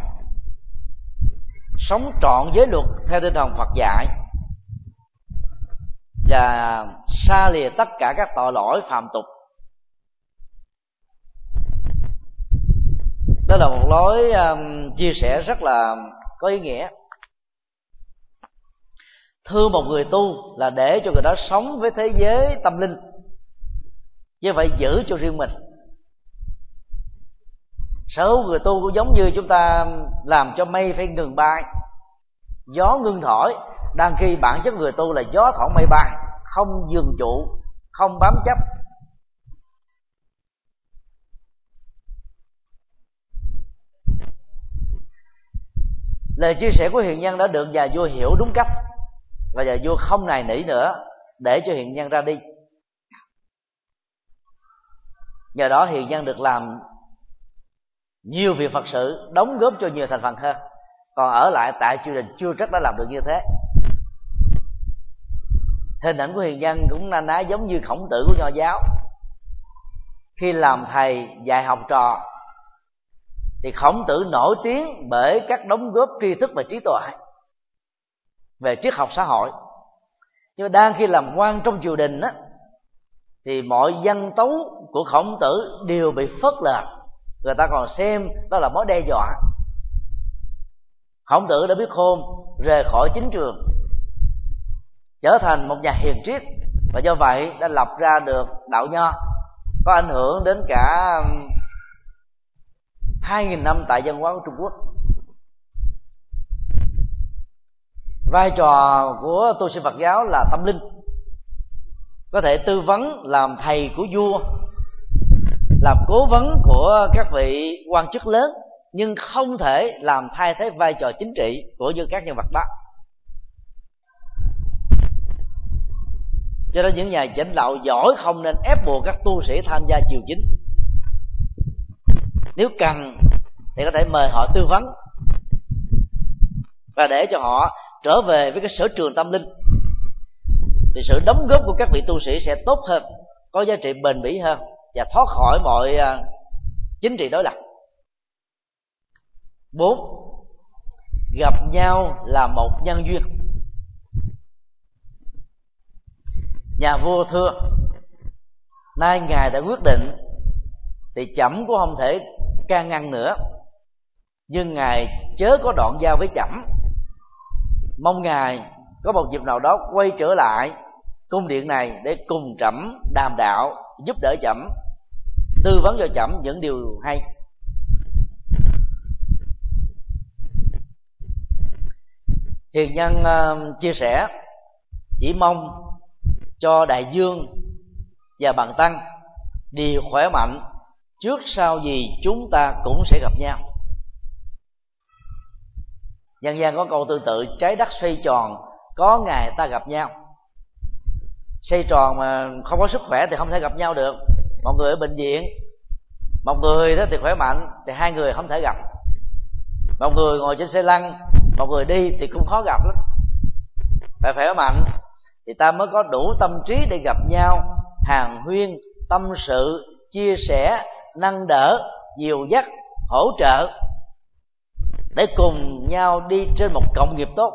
sống trọn giới luật theo tinh thần Phật dạy, và xa lìa tất cả các tội lỗi phàm tục. Đó là một lối um, chia sẻ rất là có ý nghĩa. Thương một người tu là để cho người đó sống với thế giới tâm linh, chứ phải giữ cho riêng mình. Sở hữu người tu cũng giống như chúng ta làm cho mây phải ngừng bay, gió ngưng thổi, đang khi bản chất người tu là gió thoảng mây bay, không dừng trụ, không bám chấp. Lời chia sẻ của hiền nhân đã được nhà vua hiểu đúng cách, và nhà vua không nài nỉ nữa để cho hiền nhân ra đi. Nhờ đó hiền nhân được làm nhiều việc Phật sự, đóng góp cho nhiều thành phần hơn. Còn ở lại tại triều đình chưa chắc đã làm được như thế. Hình ảnh của hiền nhân cũng na ná giống như Khổng Tử của Nho giáo. Khi làm thầy dạy học trò thì Khổng Tử nổi tiếng bởi các đóng góp tri thức và trí tuệ về triết học xã hội. Nhưng mà đang khi làm quan trong triều đình á, thì mọi văn tấu của Khổng Tử đều bị phớt lờ. Người ta còn xem đó là mối đe dọa. Khổng Tử đã biết khôn, rời khỏi chính trường, trở thành một nhà hiền triết, và do vậy đã lập ra được đạo Nho, có ảnh hưởng đến cả hai nghìn năm tại văn hóa của Trung Quốc. Vai trò của tu sĩ Phật giáo là tâm linh, có thể tư vấn làm thầy của vua, làm cố vấn của các vị quan chức lớn, nhưng không thể làm thay thế vai trò chính trị của như các nhân vật đó. Cho nên những nhà lãnh đạo giỏi không nên ép buộc các tu sĩ tham gia triều chính. Nếu cần thì có thể mời họ tư vấn, và để cho họ trở về với cái sở trường tâm linh, thì sự đóng góp của các vị tu sĩ sẽ tốt hơn, có giá trị bền bỉ hơn, và thoát khỏi mọi chính trị đối lập. Bốn, gặp nhau là một nhân duyên. Nhà vua thưa: nay ngài đã quyết định thì trẫm cũng không thể can ngăn nữa, nhưng ngài chớ có đoạn giao với trẫm. Mong ngài có một dịp nào đó quay trở lại cung điện này để cùng trẫm đàm đạo, giúp đỡ trẫm, tư vấn cho trẫm những điều hay. Hiền nhân uh, chia sẻ: chỉ mong cho đại dương và bằng tăng đều khỏe mạnh, trước sau gì chúng ta cũng sẽ gặp nhau. Dân gian có câu tương tự: trái đất xoay tròn, có ngày ta gặp nhau. Xoay tròn mà không có sức khỏe thì không thể gặp nhau được. Một người ở bệnh viện, một người đó thì khỏe mạnh, thì hai người không thể gặp. Một người ngồi trên xe lăn, một người đi thì cũng khó gặp lắm. Phải khỏe mạnh thì ta mới có đủ tâm trí để gặp nhau, hàn huyên, tâm sự, chia sẻ, nâng đỡ, dìu dắt, hỗ trợ, để cùng nhau đi trên một cộng nghiệp tốt.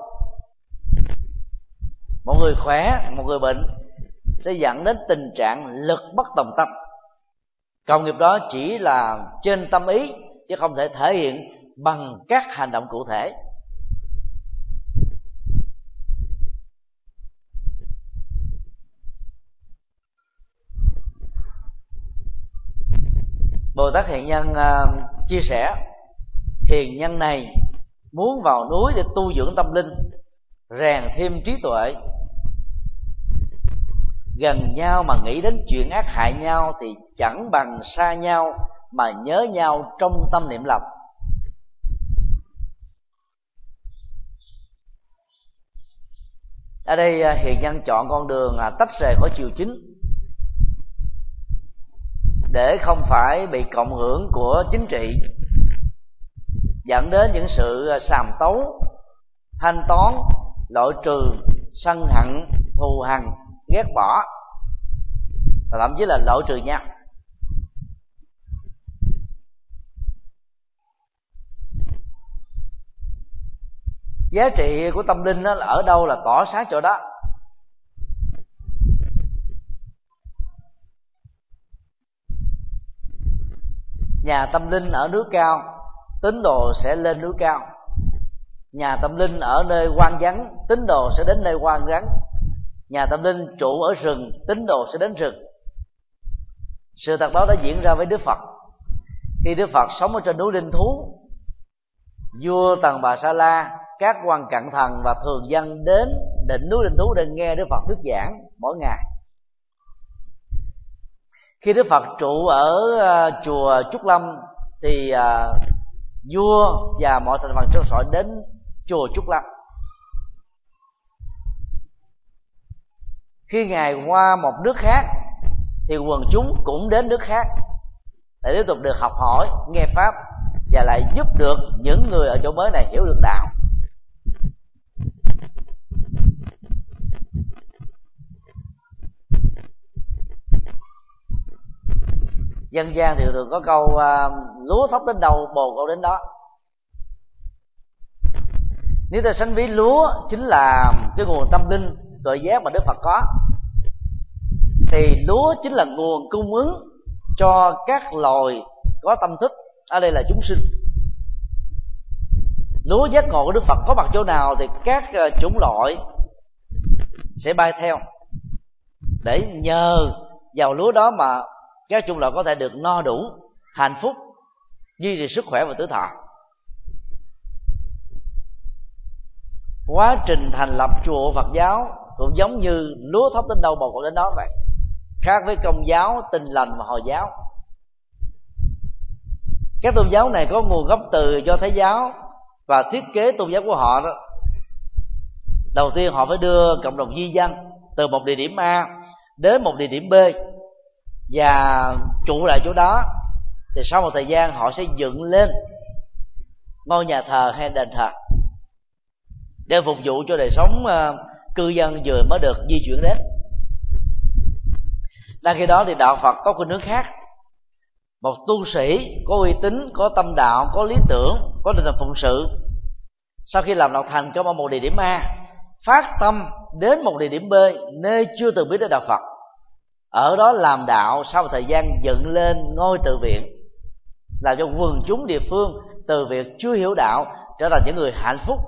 Một người khỏe, một người bệnh sẽ dẫn đến tình trạng lực bất tòng tâm. Cộng nghiệp đó chỉ là trên tâm ý, chứ không thể thể hiện bằng các hành động cụ thể. Bồ Tát Hiền Nhân uh, chia sẻ: hiền nhân này muốn vào núi để tu dưỡng tâm linh, rèn thêm trí tuệ. Gần nhau mà nghĩ đến chuyện ác hại nhau thì chẳng bằng xa nhau mà nhớ nhau trong tâm niệm lòng. Ở đây hiền nhân chọn con đường tách rời khỏi triều chính, để không phải bị cộng hưởng của chính trị, dẫn đến những sự sàm tấu, thanh toán, loại trừ, sân hận, thù hằn, ghét bỏ, và thậm chí là loại trừ nhau. Giá trị của tâm linh đó là ở đâu là tỏ sáng chỗ đó. Nhà tâm linh ở núi cao, tín đồ sẽ lên núi cao. Nhà tâm linh ở nơi hoang vắng, tín đồ sẽ đến nơi hoang vắng. Nhà tâm linh trụ ở rừng, tín đồ sẽ đến rừng. Sự thật đó đã diễn ra với Đức Phật. Khi Đức Phật sống ở trên núi Linh Thú, vua Tần Bà Sa La các quan cận thần và thường dân đến đỉnh núi Linh Thú để nghe Đức Phật thuyết giảng mỗi ngày. Khi Đức Phật trụ ở uh, chùa Trúc Lâm thì uh, vua và mọi thành phần trong xã hội đến chùa Trúc Lâm. Khi Ngài qua một nước khác thì quần chúng cũng đến nước khác để tiếp tục được học hỏi, nghe pháp và lại giúp được những người ở chỗ mới này hiểu được đạo. Dân gian thì thường có câu uh, lúa thóc đến đâu bồ câu đến đó. Nếu ta sánh ví lúa chính là cái nguồn tâm linh tuệ giác mà Đức Phật có, thì lúa chính là nguồn cung ứng cho các loài có tâm thức, ở đây là chúng sinh. Lúa giác ngộ của Đức Phật có mặt chỗ nào thì các chủng loại sẽ bay theo, để nhờ vào lúa đó mà các chủng loại có thể được no đủ, hạnh phúc, duy trì sức khỏe và tuổi thọ. Quá trình thành lập chùa Phật giáo cũng giống như lúa thóc đến đâu bồ câu đến đó vậy, khác với Công giáo, Tin lành và Hồi giáo. Các tôn giáo này có nguồn gốc từ Do Thái giáo, và thiết kế tôn giáo của họ đó, đầu tiên họ phải đưa cộng đồng di dân từ một địa điểm A đến một địa điểm B và trụ lại chỗ đó, thì sau một thời gian họ sẽ dựng lên ngôi nhà thờ hay đền thờ để phục vụ cho đời sống uh, cư dân vừa mới được di chuyển đến. Đang khi đó thì đạo Phật có khuynh hướng khác. Một tu sĩ có uy tín, có tâm đạo, có lý tưởng, có tinh thần phụng sự, sau khi làm đạo thành công ở một địa điểm A, phát tâm đến một địa điểm B nơi chưa từng biết đến đạo Phật, ở đó làm đạo. Sau một thời gian dựng lên ngôi tự viện, làm cho quần chúng địa phương từ việc chưa hiểu đạo trở thành những người hạnh phúc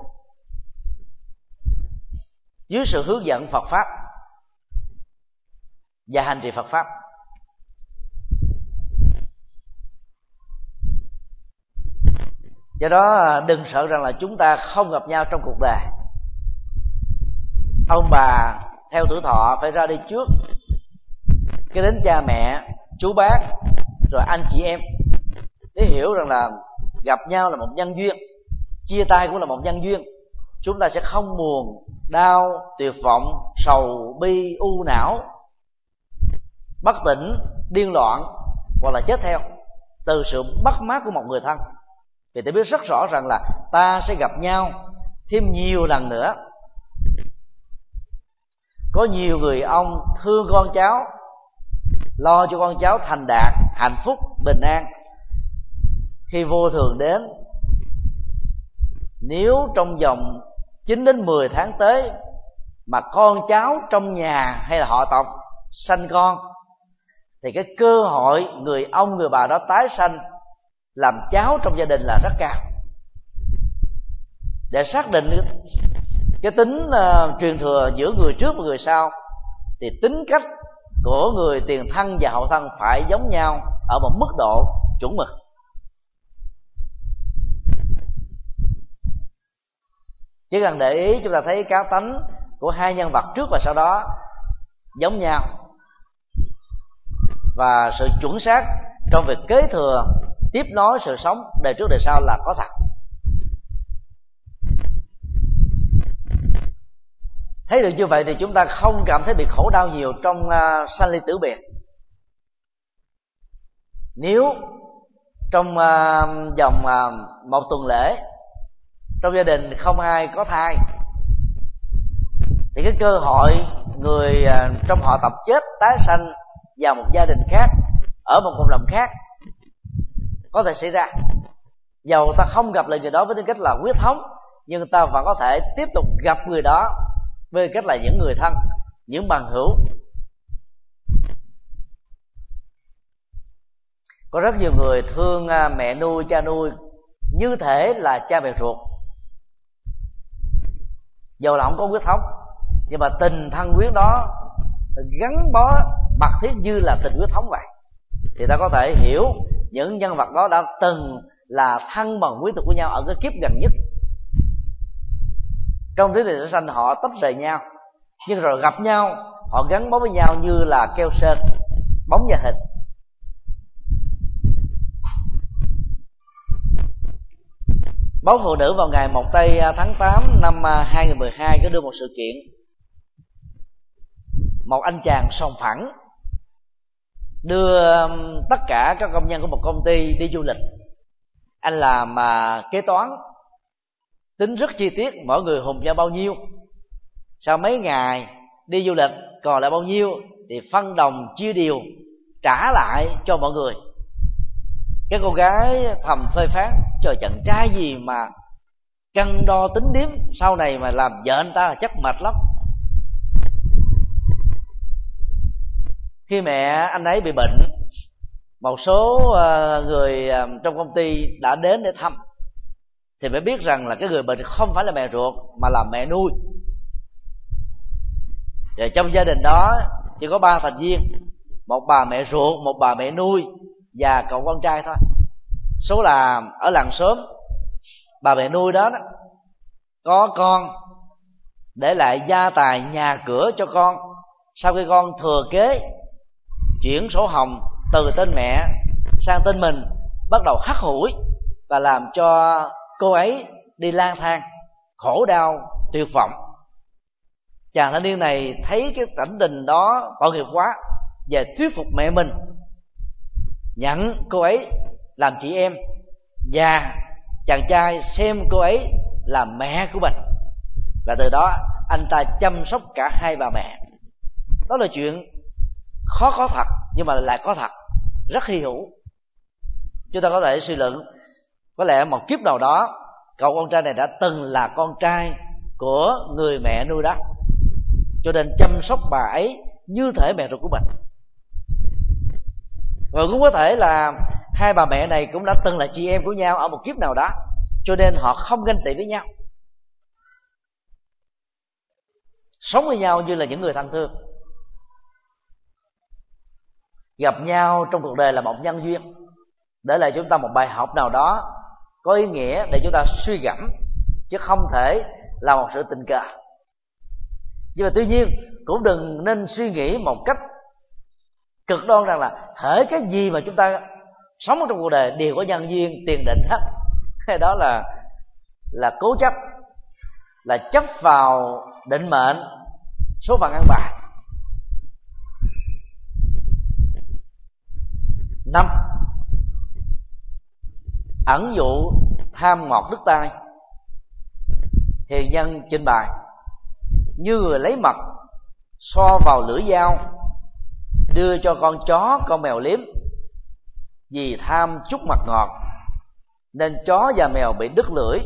dưới sự hướng dẫn Phật pháp và hành trì Phật pháp. Do đó đừng sợ rằng là chúng ta không gặp nhau trong cuộc đời. Ông bà theo tuổi thọ phải ra đi trước, cái đến cha mẹ, chú bác, rồi anh chị em, để hiểu rằng là gặp nhau là một nhân duyên, chia tay cũng là một nhân duyên. Chúng ta sẽ không buồn, đau, tuyệt vọng, sầu, bi, u não, bất tỉnh, điên loạn hoặc là chết theo từ sự mất mát của một người thân. Vì ta biết rất rõ rằng là ta sẽ gặp nhau thêm nhiều lần nữa. Có nhiều người ông thương con cháu, lo cho con cháu thành đạt, hạnh phúc, bình an. Khi vô thường đến, nếu trong vòng chín đến mười tháng tới mà con cháu trong nhà hay là họ tộc sanh con, thì cái cơ hội người ông người bà đó tái sanh làm cháu trong gia đình là rất cao. Để xác định cái tính uh, truyền thừa giữa người trước và người sau, thì tính cách của người tiền thân và hậu thân phải giống nhau ở một mức độ chuẩn mực. Chỉ cần để ý, chúng ta thấy cá tánh của hai nhân vật trước và sau đó giống nhau, và sự chuẩn xác trong việc kế thừa, tiếp nối sự sống đời trước đời sau là có thật. Thấy được như vậy thì chúng ta không cảm thấy bị khổ đau nhiều trong uh, sanh ly tử biệt. Nếu trong uh, vòng uh, một tuần lễ trong gia đình không ai có thai, thì cái cơ hội người uh, trong họ tộc chết tái sanh vào một gia đình khác, ở một cộng đồng khác có thể xảy ra. Dầu ta không gặp lại người đó với tư cách là huyết thống, nhưng ta vẫn có thể tiếp tục gặp người đó với tư cách là những người thân, những bằng hữu. Có rất nhiều người thương mẹ nuôi, cha nuôi như thể là cha mẹ ruột, dầu là không có huyết thống, nhưng mà tình thân quyến đó gắn bó mật thiết như là tình huyết thống vậy. Thì ta có thể hiểu những nhân vật đó đã từng là thân bằng huyết thực của nhau ở cái kiếp gần nhất. trong thế giới sanh họ tách rời nhau, nhưng rồi gặp nhau họ gắn bó với nhau như là keo sơn, bóng và hình. Báo Phụ Nữ vào ngày một tây tháng tám năm hai nghìn mười hai có đưa một sự kiện một anh chàng sòng phẳng đưa tất cả các công nhân của một công ty đi du lịch. Anh làm mà kế toán, tính rất chi tiết mỗi người hùn cho bao nhiêu, sau mấy ngày đi du lịch còn lại bao nhiêu thì phân đồng chia đều trả lại cho mọi người. Cái cô gái thầm phê phán: trời, chàng trai gì mà cân đo tính điếm, sau này mà làm vợ anh ta là chắc mệt lắm. Khi mẹ anh ấy bị bệnh, một số người trong công ty đã đến để thăm, thì mới biết rằng là cái người bệnh không phải là mẹ ruột mà là mẹ nuôi. Và trong gia đình đó chỉ có ba thành viên: một bà mẹ ruột, một bà mẹ nuôi và cậu con trai thôi. Số là ở làng xóm, bà mẹ nuôi đó, đó có con, để lại gia tài nhà cửa cho con. Sau khi con thừa kế, chuyển sổ hồng từ tên mẹ sang tên mình, bắt đầu hắt hủi và làm cho cô ấy đi lang thang, khổ đau, tuyệt vọng. Chàng thanh niên này thấy cái cảnh tình đó tội nghiệp quá, về thuyết phục mẹ mình nhận cô ấy làm chị em, và chàng trai xem cô ấy là mẹ của mình. Và từ đó anh ta chăm sóc cả hai bà mẹ. Đó là chuyện khó có thật, nhưng mà lại có thật, rất hy hữu. Chúng ta có thể suy luận, có lẽ một kiếp nào đó cậu con trai này đã từng là con trai của người mẹ nuôi đó, cho nên chăm sóc bà ấy như thể mẹ ruột của mình. Rồi cũng có thể là hai bà mẹ này cũng đã từng là chị em của nhau ở một kiếp nào đó, cho nên họ không ganh tị với nhau, sống với nhau như là những người thân thương. Gặp nhau trong cuộc đời là một nhân duyên, để lại chúng ta một bài học nào đó có ý nghĩa để chúng ta suy gẫm, chứ không thể là một sự tình cờ. Nhưng mà tuy nhiên cũng đừng nên suy nghĩ một cách cực đoan rằng là hễ cái gì mà chúng ta sống trong cuộc đời đều có nhân duyên tiền định hết. Đó là là cố chấp, là chấp vào định mệnh, số phận ăn bài. Năm, ẩn dụ tham ngọt nước tai. Hiền nhân trình bày: như người lấy mật so vào lưỡi dao, đưa cho con chó con mèo liếm. Vì tham chút mật ngọt nên chó và mèo bị đứt lưỡi,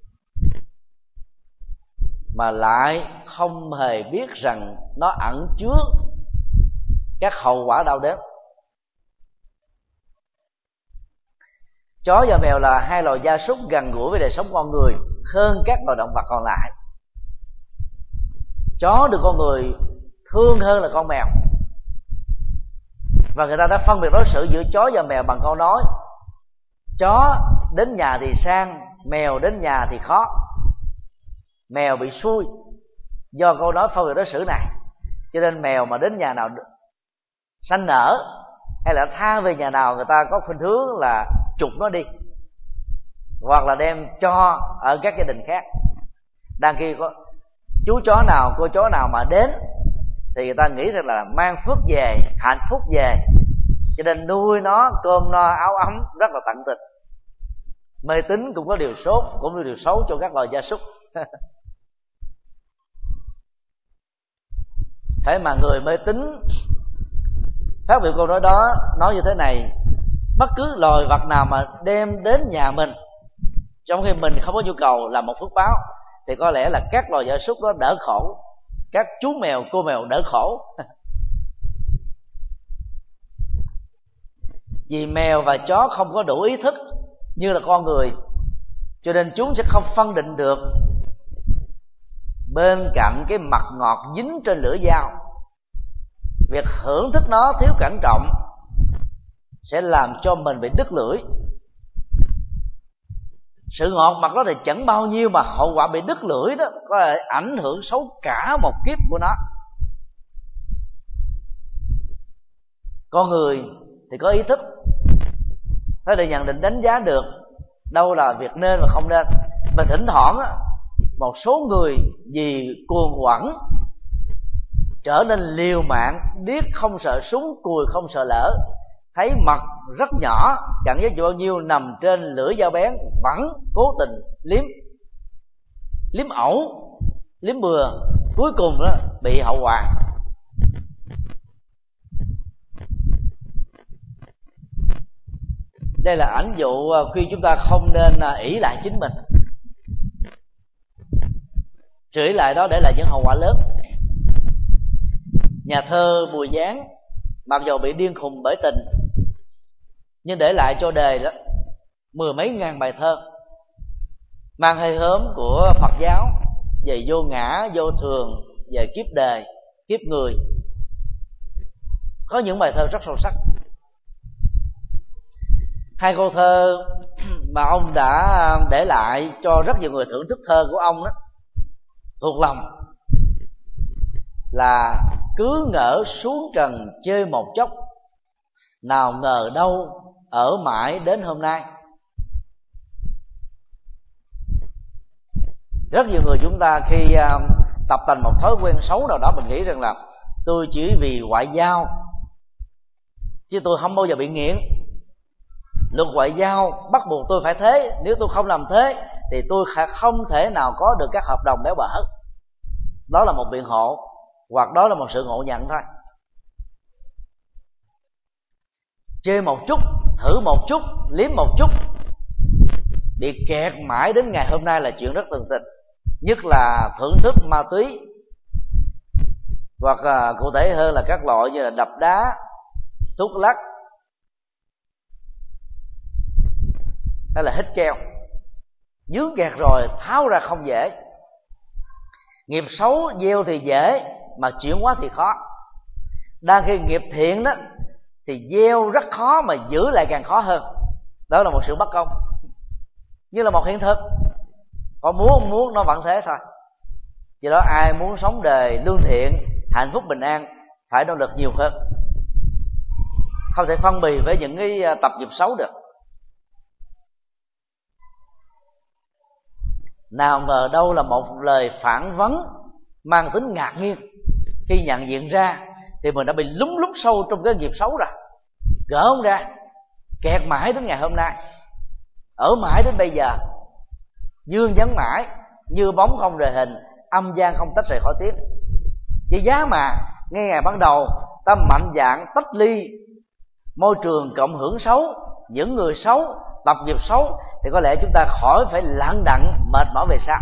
mà lại không hề biết rằng nó ẩn chứa các hậu quả đau đớn. Chó và mèo là hai loài gia súc gần gũi với đời sống con người hơn các loài động vật còn lại. Chó được con người thương hơn là con mèo, và người ta đã phân biệt đối xử giữa chó và mèo bằng câu nói: chó đến nhà thì sang, mèo đến nhà thì khó. Mèo bị xui do câu nói phân biệt đối xử này, cho nên mèo mà đến nhà nào sanh nở hay là tha về nhà nào, người ta có khuynh hướng là trục nó đi, hoặc là đem cho ở các gia đình khác. Đang khi có chú chó nào cô chó nào mà đến thì người ta nghĩ rằng là mang phước về, hạnh phúc về, cho nên nuôi nó cơm no áo ấm rất là tận tình. Mê tín cũng có điều tốt, cũng có điều xấu cho các loài gia súc. Thế mà người mê tín phát biểu câu nói đó, nói như thế này: bất cứ loài vật nào mà đem đến nhà mình trong khi mình không có nhu cầu là một phước báo, thì có lẽ là các loài gia súc đó đỡ khổ, các chú mèo cô mèo đỡ khổ. Vì mèo và chó không có đủ ý thức như là con người, cho nên chúng sẽ không phân định được bên cạnh cái mật ngọt dính trên lưỡi dao. Việc hưởng thức nó thiếu cẩn trọng sẽ làm cho mình bị đứt lưỡi. Sự ngọt mặt đó thì chẳng bao nhiêu, mà hậu quả bị đứt lưỡi đó có thể ảnh hưởng xấu cả một kiếp của nó. Con người thì có ý thức, phải được nhận định đánh giá được đâu là việc nên và không nên. Mà thỉnh thoảng một số người vì cuồng quẩn trở nên liều mạng, điếc không sợ súng, cùi không sợ lỡ, thấy mật rất nhỏ chẳng giá trị bao nhiêu nằm trên lưỡi dao bén vẫn cố tình liếm liếm ẩu, liếm bừa, cuối cùng đó bị hậu quả. Đây là ảnh dụ khuyên chúng ta không nên ỷ lại chính mình. Sự ỷ lại đó để lại những hậu quả lớn. Nhà thơ Bùi Giáng mặc dù bị điên khùng bởi tình, nhưng để lại cho đời đó mười mấy ngàn bài thơ mang hơi hướng của Phật giáo về vô ngã, vô thường, về kiếp đời, kiếp người. Có những bài thơ rất sâu sắc. Hai câu thơ mà ông đã để lại cho rất nhiều người thưởng thức thơ của ông đó thuộc lòng là: cứ ngỡ xuống trần chơi một chốc, nào ngờ đâu ở mãi đến hôm nay. Rất nhiều người chúng ta khi uh, tập thành một thói quen xấu nào đó, mình nghĩ rằng là tôi chỉ vì ngoại giao chứ tôi không bao giờ bị nghiện. Luật ngoại giao bắt buộc tôi phải thế, nếu tôi không làm thế thì tôi không thể nào có được các hợp đồng béo bở. Đó là một biện hộ, hoặc đó là một sự ngộ nhận thôi. Chơi một chút, thử một chút, liếm một chút, bị kẹt mãi đến ngày hôm nay là chuyện rất thường tình. Nhất là thưởng thức ma túy, hoặc à, cụ thể hơn là các loại như là đập đá, thuốc lắc hay là hít keo. Dướng kẹt rồi tháo ra không dễ. Nghiệp xấu gieo thì dễ, mà chuyển hóa thì khó. Đang khi nghiệp thiện đó thì gieo rất khó, mà giữ lại càng khó hơn. Đó là một sự bất công, như là một hiện thực. Còn muốn không muốn nó vẫn thế thôi. Do đó ai muốn sống đời lương thiện, hạnh phúc, bình an phải nỗ lực nhiều hơn, không thể phân bì với những cái tập nghiệp xấu được. Nào ngờ đâu là một lời phản vấn mang tính ngạc nhiên. Khi nhận diện ra thì mình đã bị lúng lút sâu trong cái nghiệp xấu rồi, gỡ không ra, kẹt mãi đến ngày hôm nay, ở mãi đến bây giờ, dương vấn mãi, như bóng không rời hình, âm gian không tách rời khỏi tiếng. Chỉ giá mà ngay ngày ban đầu ta mạnh dạn tách ly môi trường cộng hưởng xấu, những người xấu, tập nghiệp xấu, thì có lẽ chúng ta khỏi phải lặng đặng mệt mỏi về sau.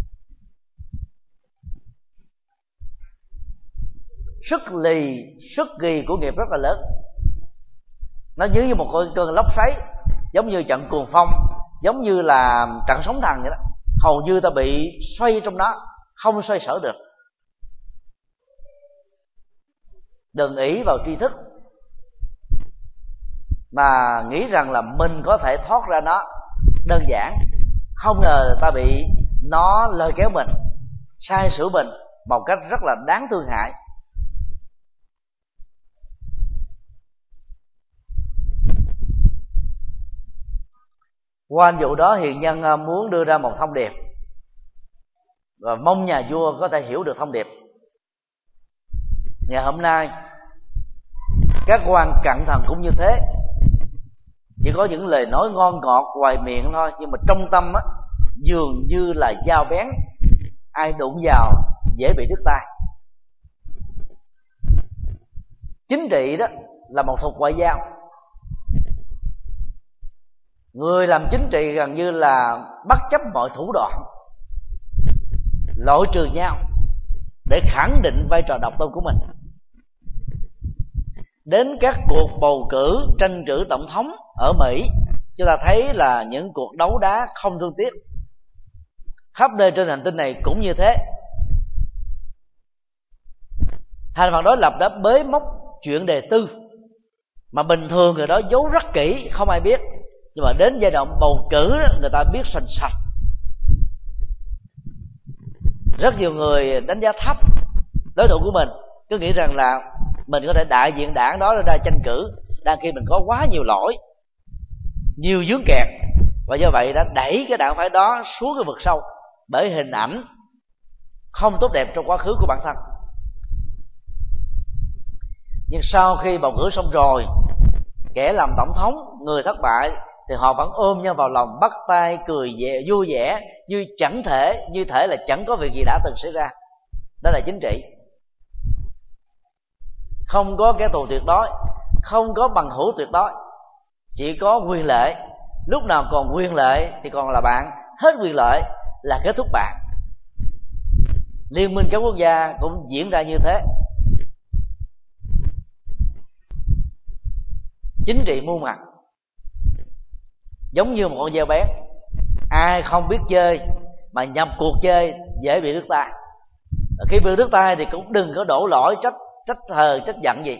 Sức lì, sức ghi của nghiệp rất là lớn. Nó như một cơn lốc xoáy, giống như trận cuồng phong, giống như là trận sóng thần vậy đó. Hầu như ta bị xoay trong đó, không xoay sở được. Đừng ý vào tri thức mà nghĩ rằng là mình có thể thoát ra nó đơn giản. Không ngờ ta bị nó lôi kéo mình, sai sử mình một cách rất là đáng thương hại. Qua vụ đó, hiền nhân muốn đưa ra một thông điệp và mong nhà vua có thể hiểu được thông điệp. Ngày hôm nay các quan cận thần cũng như thế, chỉ có những lời nói ngon ngọt ngoài miệng thôi, nhưng mà trong tâm á, dường như là dao bén, ai đụng vào dễ bị đứt tay. Chính trị đó là một thuật ngoại giao. Người làm chính trị gần như là bất chấp mọi thủ đoạn loại trừ nhau để khẳng định vai trò độc tôn của mình. Đến các cuộc bầu cử tranh cử tổng thống ở Mỹ, chúng ta thấy là những cuộc đấu đá không thương tiếc. Khắp nơi trên hành tinh này cũng như thế. Thành phần đối lập đã bới móc chuyện đề tư mà bình thường người đó giấu rất kỹ, không ai biết. nhưng mà đến giai đoạn bầu cử đó, người ta biết sành sạch. Rất nhiều người đánh giá thấp đối thủ của mình, cứ nghĩ rằng là mình có thể đại diện đảng đó ra tranh cử, đang khi mình có quá nhiều lỗi, nhiều vướng kẹt, và do vậy đã đẩy cái đảng phái đó xuống cái vực sâu bởi hình ảnh không tốt đẹp trong quá khứ của bản thân. Nhưng sau khi bầu cử xong rồi, kẻ làm tổng thống, người thất bại, thì họ vẫn ôm nhau vào lòng, bắt tay cười vẻ, vui vẻ, như chẳng thể như thể là chẳng có việc gì đã từng xảy ra. Đó là chính trị. Không có kẻ thù tuyệt đối, không có bằng hữu tuyệt đối, chỉ có quyền lợi. Lúc nào còn quyền lợi thì còn là bạn, hết quyền lợi là kết thúc bạn. Liên minh các quốc gia cũng diễn ra như thế. Chính trị muôn mặt, giống như một con dao bén, ai không biết chơi mà nhập cuộc chơi dễ bị đứt tay. Khi bị đứt tay thì cũng đừng có đổ lỗi, trách trách thờ trách giận gì.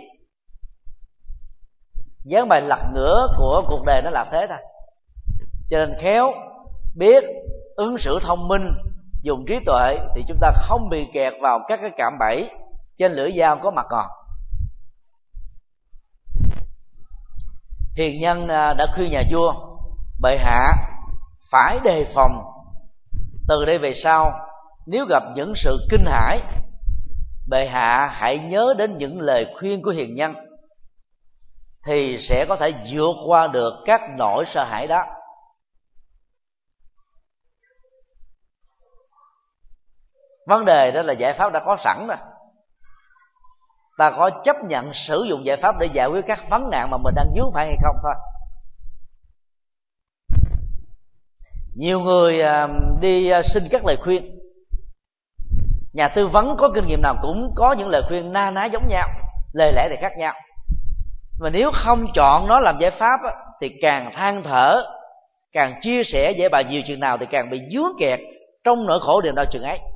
Dáng bài lật ngửa của cuộc đời nó là thế thôi. Cho nên khéo biết ứng xử thông minh, dùng trí tuệ, thì chúng ta không bị kẹt vào các cái cạm bẫy trên lưỡi dao có mặt ngọt. Hiền nhân đã khuyên nhà vua: bệ hạ phải đề phòng, từ đây về sau nếu gặp những sự kinh hãi, bệ hạ hãy nhớ đến những lời khuyên của hiền nhân, thì sẽ có thể vượt qua được các nỗi sợ hãi đó. Vấn đề đó là giải pháp đã có sẵn rồi, ta có chấp nhận sử dụng giải pháp để giải quyết các vấn nạn mà mình đang vướng phải hay không thôi. Nhiều người đi xin các lời khuyên, nhà tư vấn có kinh nghiệm nào cũng có những lời khuyên na ná giống nhau, lời lẽ thì khác nhau. Mà nếu không chọn nó làm giải pháp thì càng than thở, càng chia sẻ giải bài nhiều chừng nào thì càng bị vướng kẹt trong nỗi khổ niềm đau chừng ấy.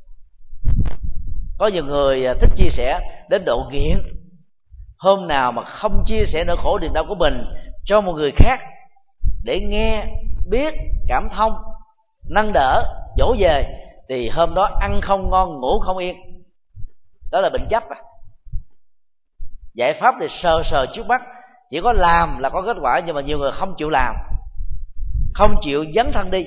Có nhiều người thích chia sẻ đến độ nghiện, hôm nào mà không chia sẻ nỗi khổ niềm đau của mình cho một người khác để nghe, biết, cảm thông, nâng đỡ, dỗ về, thì hôm đó ăn không ngon, ngủ không yên. Đó là bệnh chấp. Giải pháp thì sờ sờ trước mắt, chỉ có làm là có kết quả, nhưng mà nhiều người không chịu làm, không chịu dấn thân đi.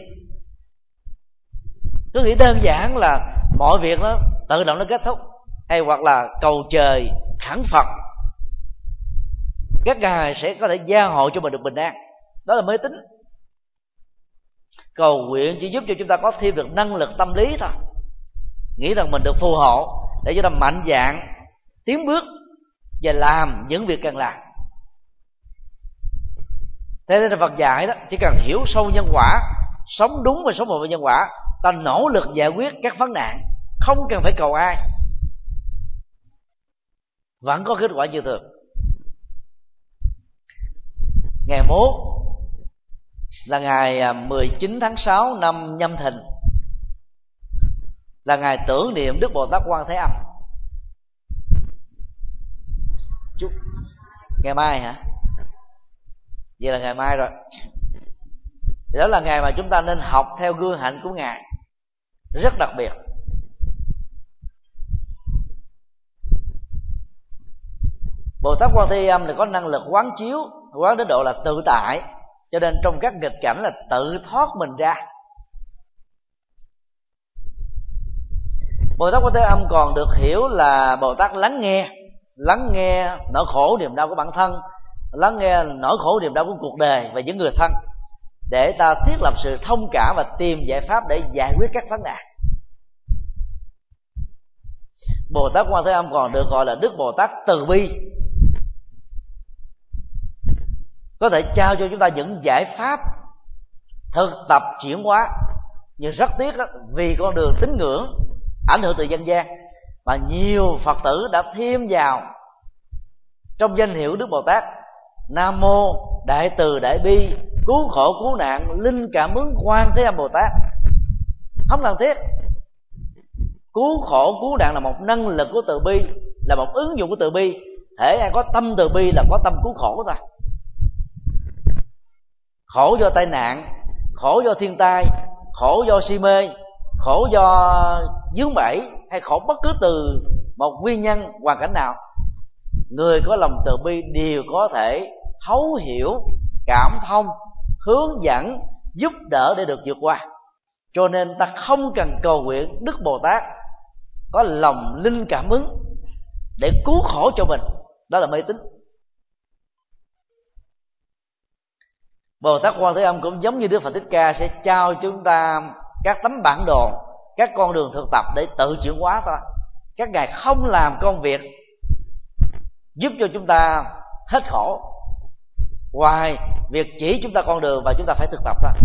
Tôi nghĩ đơn giản là mọi việc nó tự động nó kết thúc, hay hoặc là cầu trời khẩn Phật các ngài sẽ có thể gia hộ cho mình được bình an. Đó là mê tín. Cầu nguyện chỉ giúp cho chúng ta có thêm được năng lực tâm lý thôi, nghĩ rằng mình được phù hộ để chúng ta mạnh dạn tiến bước và làm những việc cần làm. Thế nên là Phật dạy đó, chỉ cần hiểu sâu nhân quả, sống đúng và sống với nhân quả, ta nỗ lực giải quyết các vấn nạn, không cần phải cầu ai, vẫn có kết quả như thường. Ngày mốt là ngày mười chín tháng sáu năm Nhâm Thìn, là ngày tưởng niệm Đức Bồ Tát Quan Thế Âm. Chút ngày mai hả? Vậy là ngày mai rồi. Thì đó là ngày mà chúng ta nên học theo gương hạnh của ngài, rất đặc biệt. Bồ Tát Quan Thế Âm thì có năng lực quán chiếu, quán đến độ là tự tại, cho nên trong các nghịch cảnh là tự thoát mình ra. Bồ Tát Quan Thế Âm còn được hiểu là Bồ Tát lắng nghe, lắng nghe nỗi khổ niềm đau của bản thân, lắng nghe nỗi khổ niềm đau của cuộc đời và những người thân, để ta thiết lập sự thông cảm và tìm giải pháp để giải quyết các vấn nạn. Bồ Tát Quan Thế Âm còn được gọi là Đức Bồ Tát từ bi, có thể trao cho chúng ta những giải pháp thực tập chuyển hóa. Nhưng rất tiếc đó, vì con đường tín ngưỡng ảnh hưởng từ dân gian mà nhiều Phật tử đã thêm vào trong danh hiệu Đức Bồ Tát: Nam mô Đại Từ Đại Bi, cứu khổ cứu nạn, linh cảm ứng Quan Thế Âm Bồ Tát. Không cần thiết. Cứu khổ cứu nạn là một năng lực của từ bi, là một ứng dụng của từ bi. Thể ai có tâm từ bi là có tâm cứu khổ thôi. khổ do tai nạn, khổ do thiên tai, khổ do si mê, khổ do vướng bẫy, hay khổ bất cứ từ một nguyên nhân hoàn cảnh nào, người có lòng từ bi đều có thể thấu hiểu, cảm thông, hướng dẫn, giúp đỡ để được vượt qua. Cho nên ta không cần cầu nguyện Đức Bồ Tát có lòng linh cảm ứng để cứu khổ cho mình, đó là mê tín. Bồ Tát Quan Thế Âm cũng giống như Đức Phật Thích Ca sẽ trao chúng ta các tấm bản đồ, các con đường thực tập để tự chuyển hóa thôi. Các ngài không làm công việc giúp cho chúng ta hết khổ, ngoài việc chỉ chúng ta con đường và chúng ta phải thực tập thôi.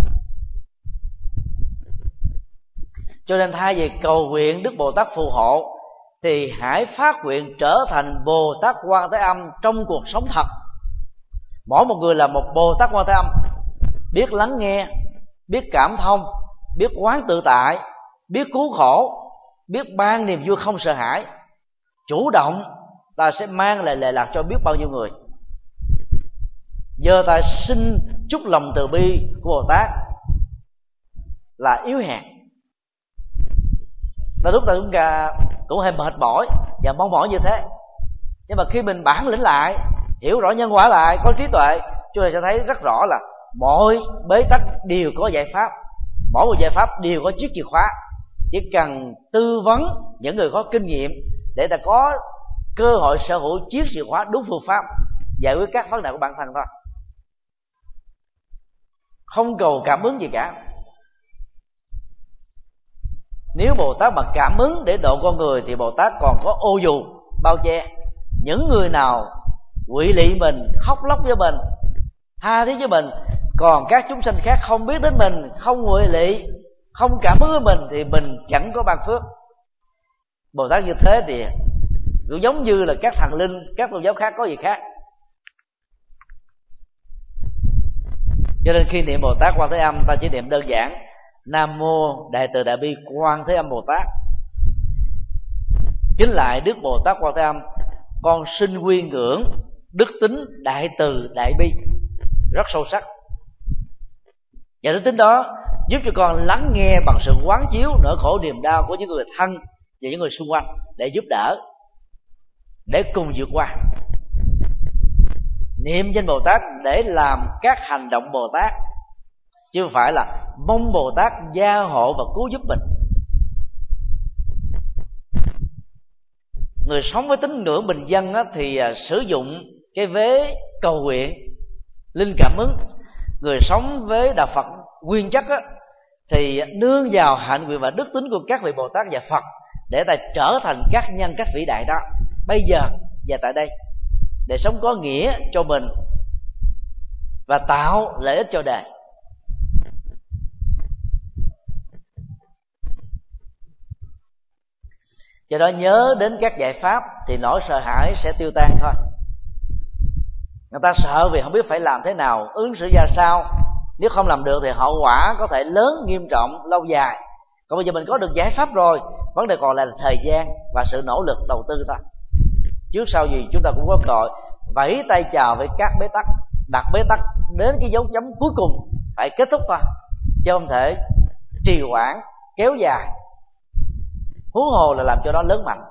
Cho nên thay vì cầu nguyện Đức Bồ Tát phù hộ, thì hãy phát nguyện trở thành Bồ Tát Quan Thế Âm trong cuộc sống thật. Mỗi một người là một Bồ Tát Quan Thế Âm, biết lắng nghe, biết cảm thông, biết quán tự tại, biết cứu khổ, biết ban niềm vui không sợ hãi. Chủ động, ta sẽ mang lại lệ lạc cho biết bao nhiêu người. Giờ ta xin chúc lòng từ bi của Bồ Tát là yếu hèn. Ta lúc ta cũng, cũng hơi mệt mỏi và mong mỏi như thế, nhưng mà khi mình bản lĩnh lại, hiểu rõ nhân quả lại, có trí tuệ, chúng ta sẽ thấy rất rõ là mọi bế tắc đều có giải pháp, mỗi một giải pháp đều có chiếc chìa khóa. Chỉ cần tư vấn những người có kinh nghiệm để ta có cơ hội sở hữu chiếc chìa khóa đúng phương pháp giải quyết các vấn đề của bản thân thôi, không cầu cảm ứng gì cả. Nếu Bồ Tát mà cảm ứng để độ con người thì Bồ Tát còn có ô dù bao che. Những người nào quỵ lị mình, khóc lóc với mình, tha thiết với mình, còn các chúng sanh khác không biết đến mình, không quỵ lị, không cảm ứng với mình, thì mình chẳng có ban phước. Bồ Tát như thế thì cũng giống như là các thần linh, các tôn giáo khác có gì khác. Cho nên khi niệm Bồ Tát Quan Thế Âm, ta chỉ niệm đơn giản Nam Mô Đại Từ Đại Bi Quan Thế Âm Bồ Tát. Chính lại Đức Bồ Tát Quan Thế Âm, con xin quy ngưỡng đức tính đại từ đại bi rất sâu sắc. Và đức tính đó giúp cho con lắng nghe bằng sự quán chiếu nỗi khổ niềm đau của những người thân và những người xung quanh, để giúp đỡ, để cùng vượt qua. Niệm danh Bồ Tát để làm các hành động Bồ Tát, chứ không phải là mong Bồ Tát gia hộ và cứu giúp mình. Người sống với tín ngưỡng bình dân á, thì sử dụng cái vế cầu nguyện, linh cảm ứng. Người sống với đạo Phật nguyên chất á, thì nương vào hạnh nguyện và đức tính của các vị Bồ Tát và Phật để ta trở thành các nhân cách vĩ đại đó bây giờ và tại đây, để sống có nghĩa cho mình và tạo lợi ích cho đời. Do đó nhớ đến các giải pháp thì nỗi sợ hãi sẽ tiêu tan thôi. Người ta sợ vì không biết phải làm thế nào, ứng xử ra sao. Nếu không làm được thì hậu quả có thể lớn, nghiêm trọng, lâu dài. Còn bây giờ mình có được giải pháp rồi, vấn đề còn lại là thời gian và sự nỗ lực đầu tư thôi. Trước sau gì chúng ta cũng có cơ hội vẫy tay chào với các bế tắc, đặt bế tắc đến cái dấu chấm cuối cùng phải kết thúc thôi, chứ không thể trì hoãn kéo dài, huống hồ là làm cho nó lớn mạnh.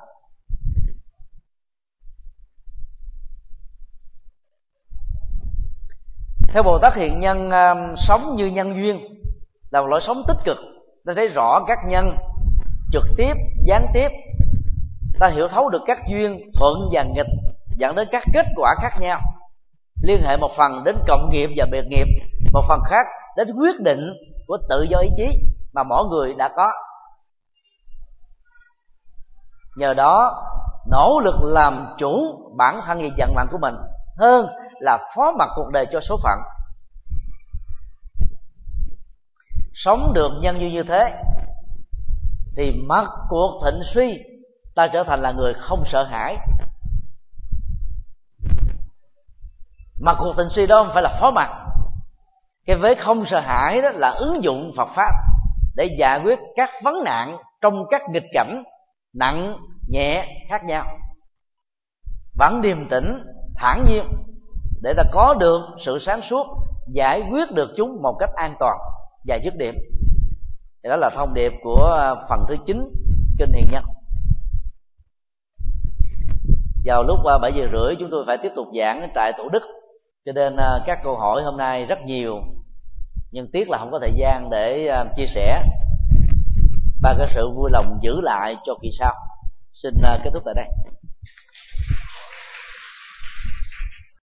Theo Bồ Tát Hiện Nhân, sống như nhân duyên là một lối sống tích cực. Ta thấy rõ các nhân trực tiếp, gián tiếp. Ta hiểu thấu được các duyên thuận và nghịch dẫn đến các kết quả khác nhau, liên hệ một phần đến cộng nghiệp và biệt nghiệp, một phần khác đến quyết định của tự do ý chí mà mỗi người đã có. Nhờ đó nỗ lực làm chủ bản thân và vận mệnh của mình hơn là phó mặc cuộc đời cho số phận. Sống được nhân duyên như thế thì mặc cuộc thịnh suy, ta trở thành là người không sợ hãi. Mặc cuộc thịnh suy đó không phải là phó mặc. Cái vế không sợ hãi đó là ứng dụng Phật pháp để giải quyết các vấn nạn trong các nghịch cảnh nặng nhẹ khác nhau, vẫn điềm tĩnh thản nhiên để ta có được sự sáng suốt giải quyết được chúng một cách an toàn và dứt điểm. Thì đó là thông điệp của phần thứ chín kinh Hiền Nhân. Vào lúc bảy giờ rưỡi chúng tôi phải tiếp tục giảng ở trại Thủ Đức, cho nên các câu hỏi hôm nay rất nhiều, nhưng tiếc là không có thời gian để chia sẻ. Ban Cán sự vui lòng giữ lại cho kỳ sau. Xin kết thúc tại đây.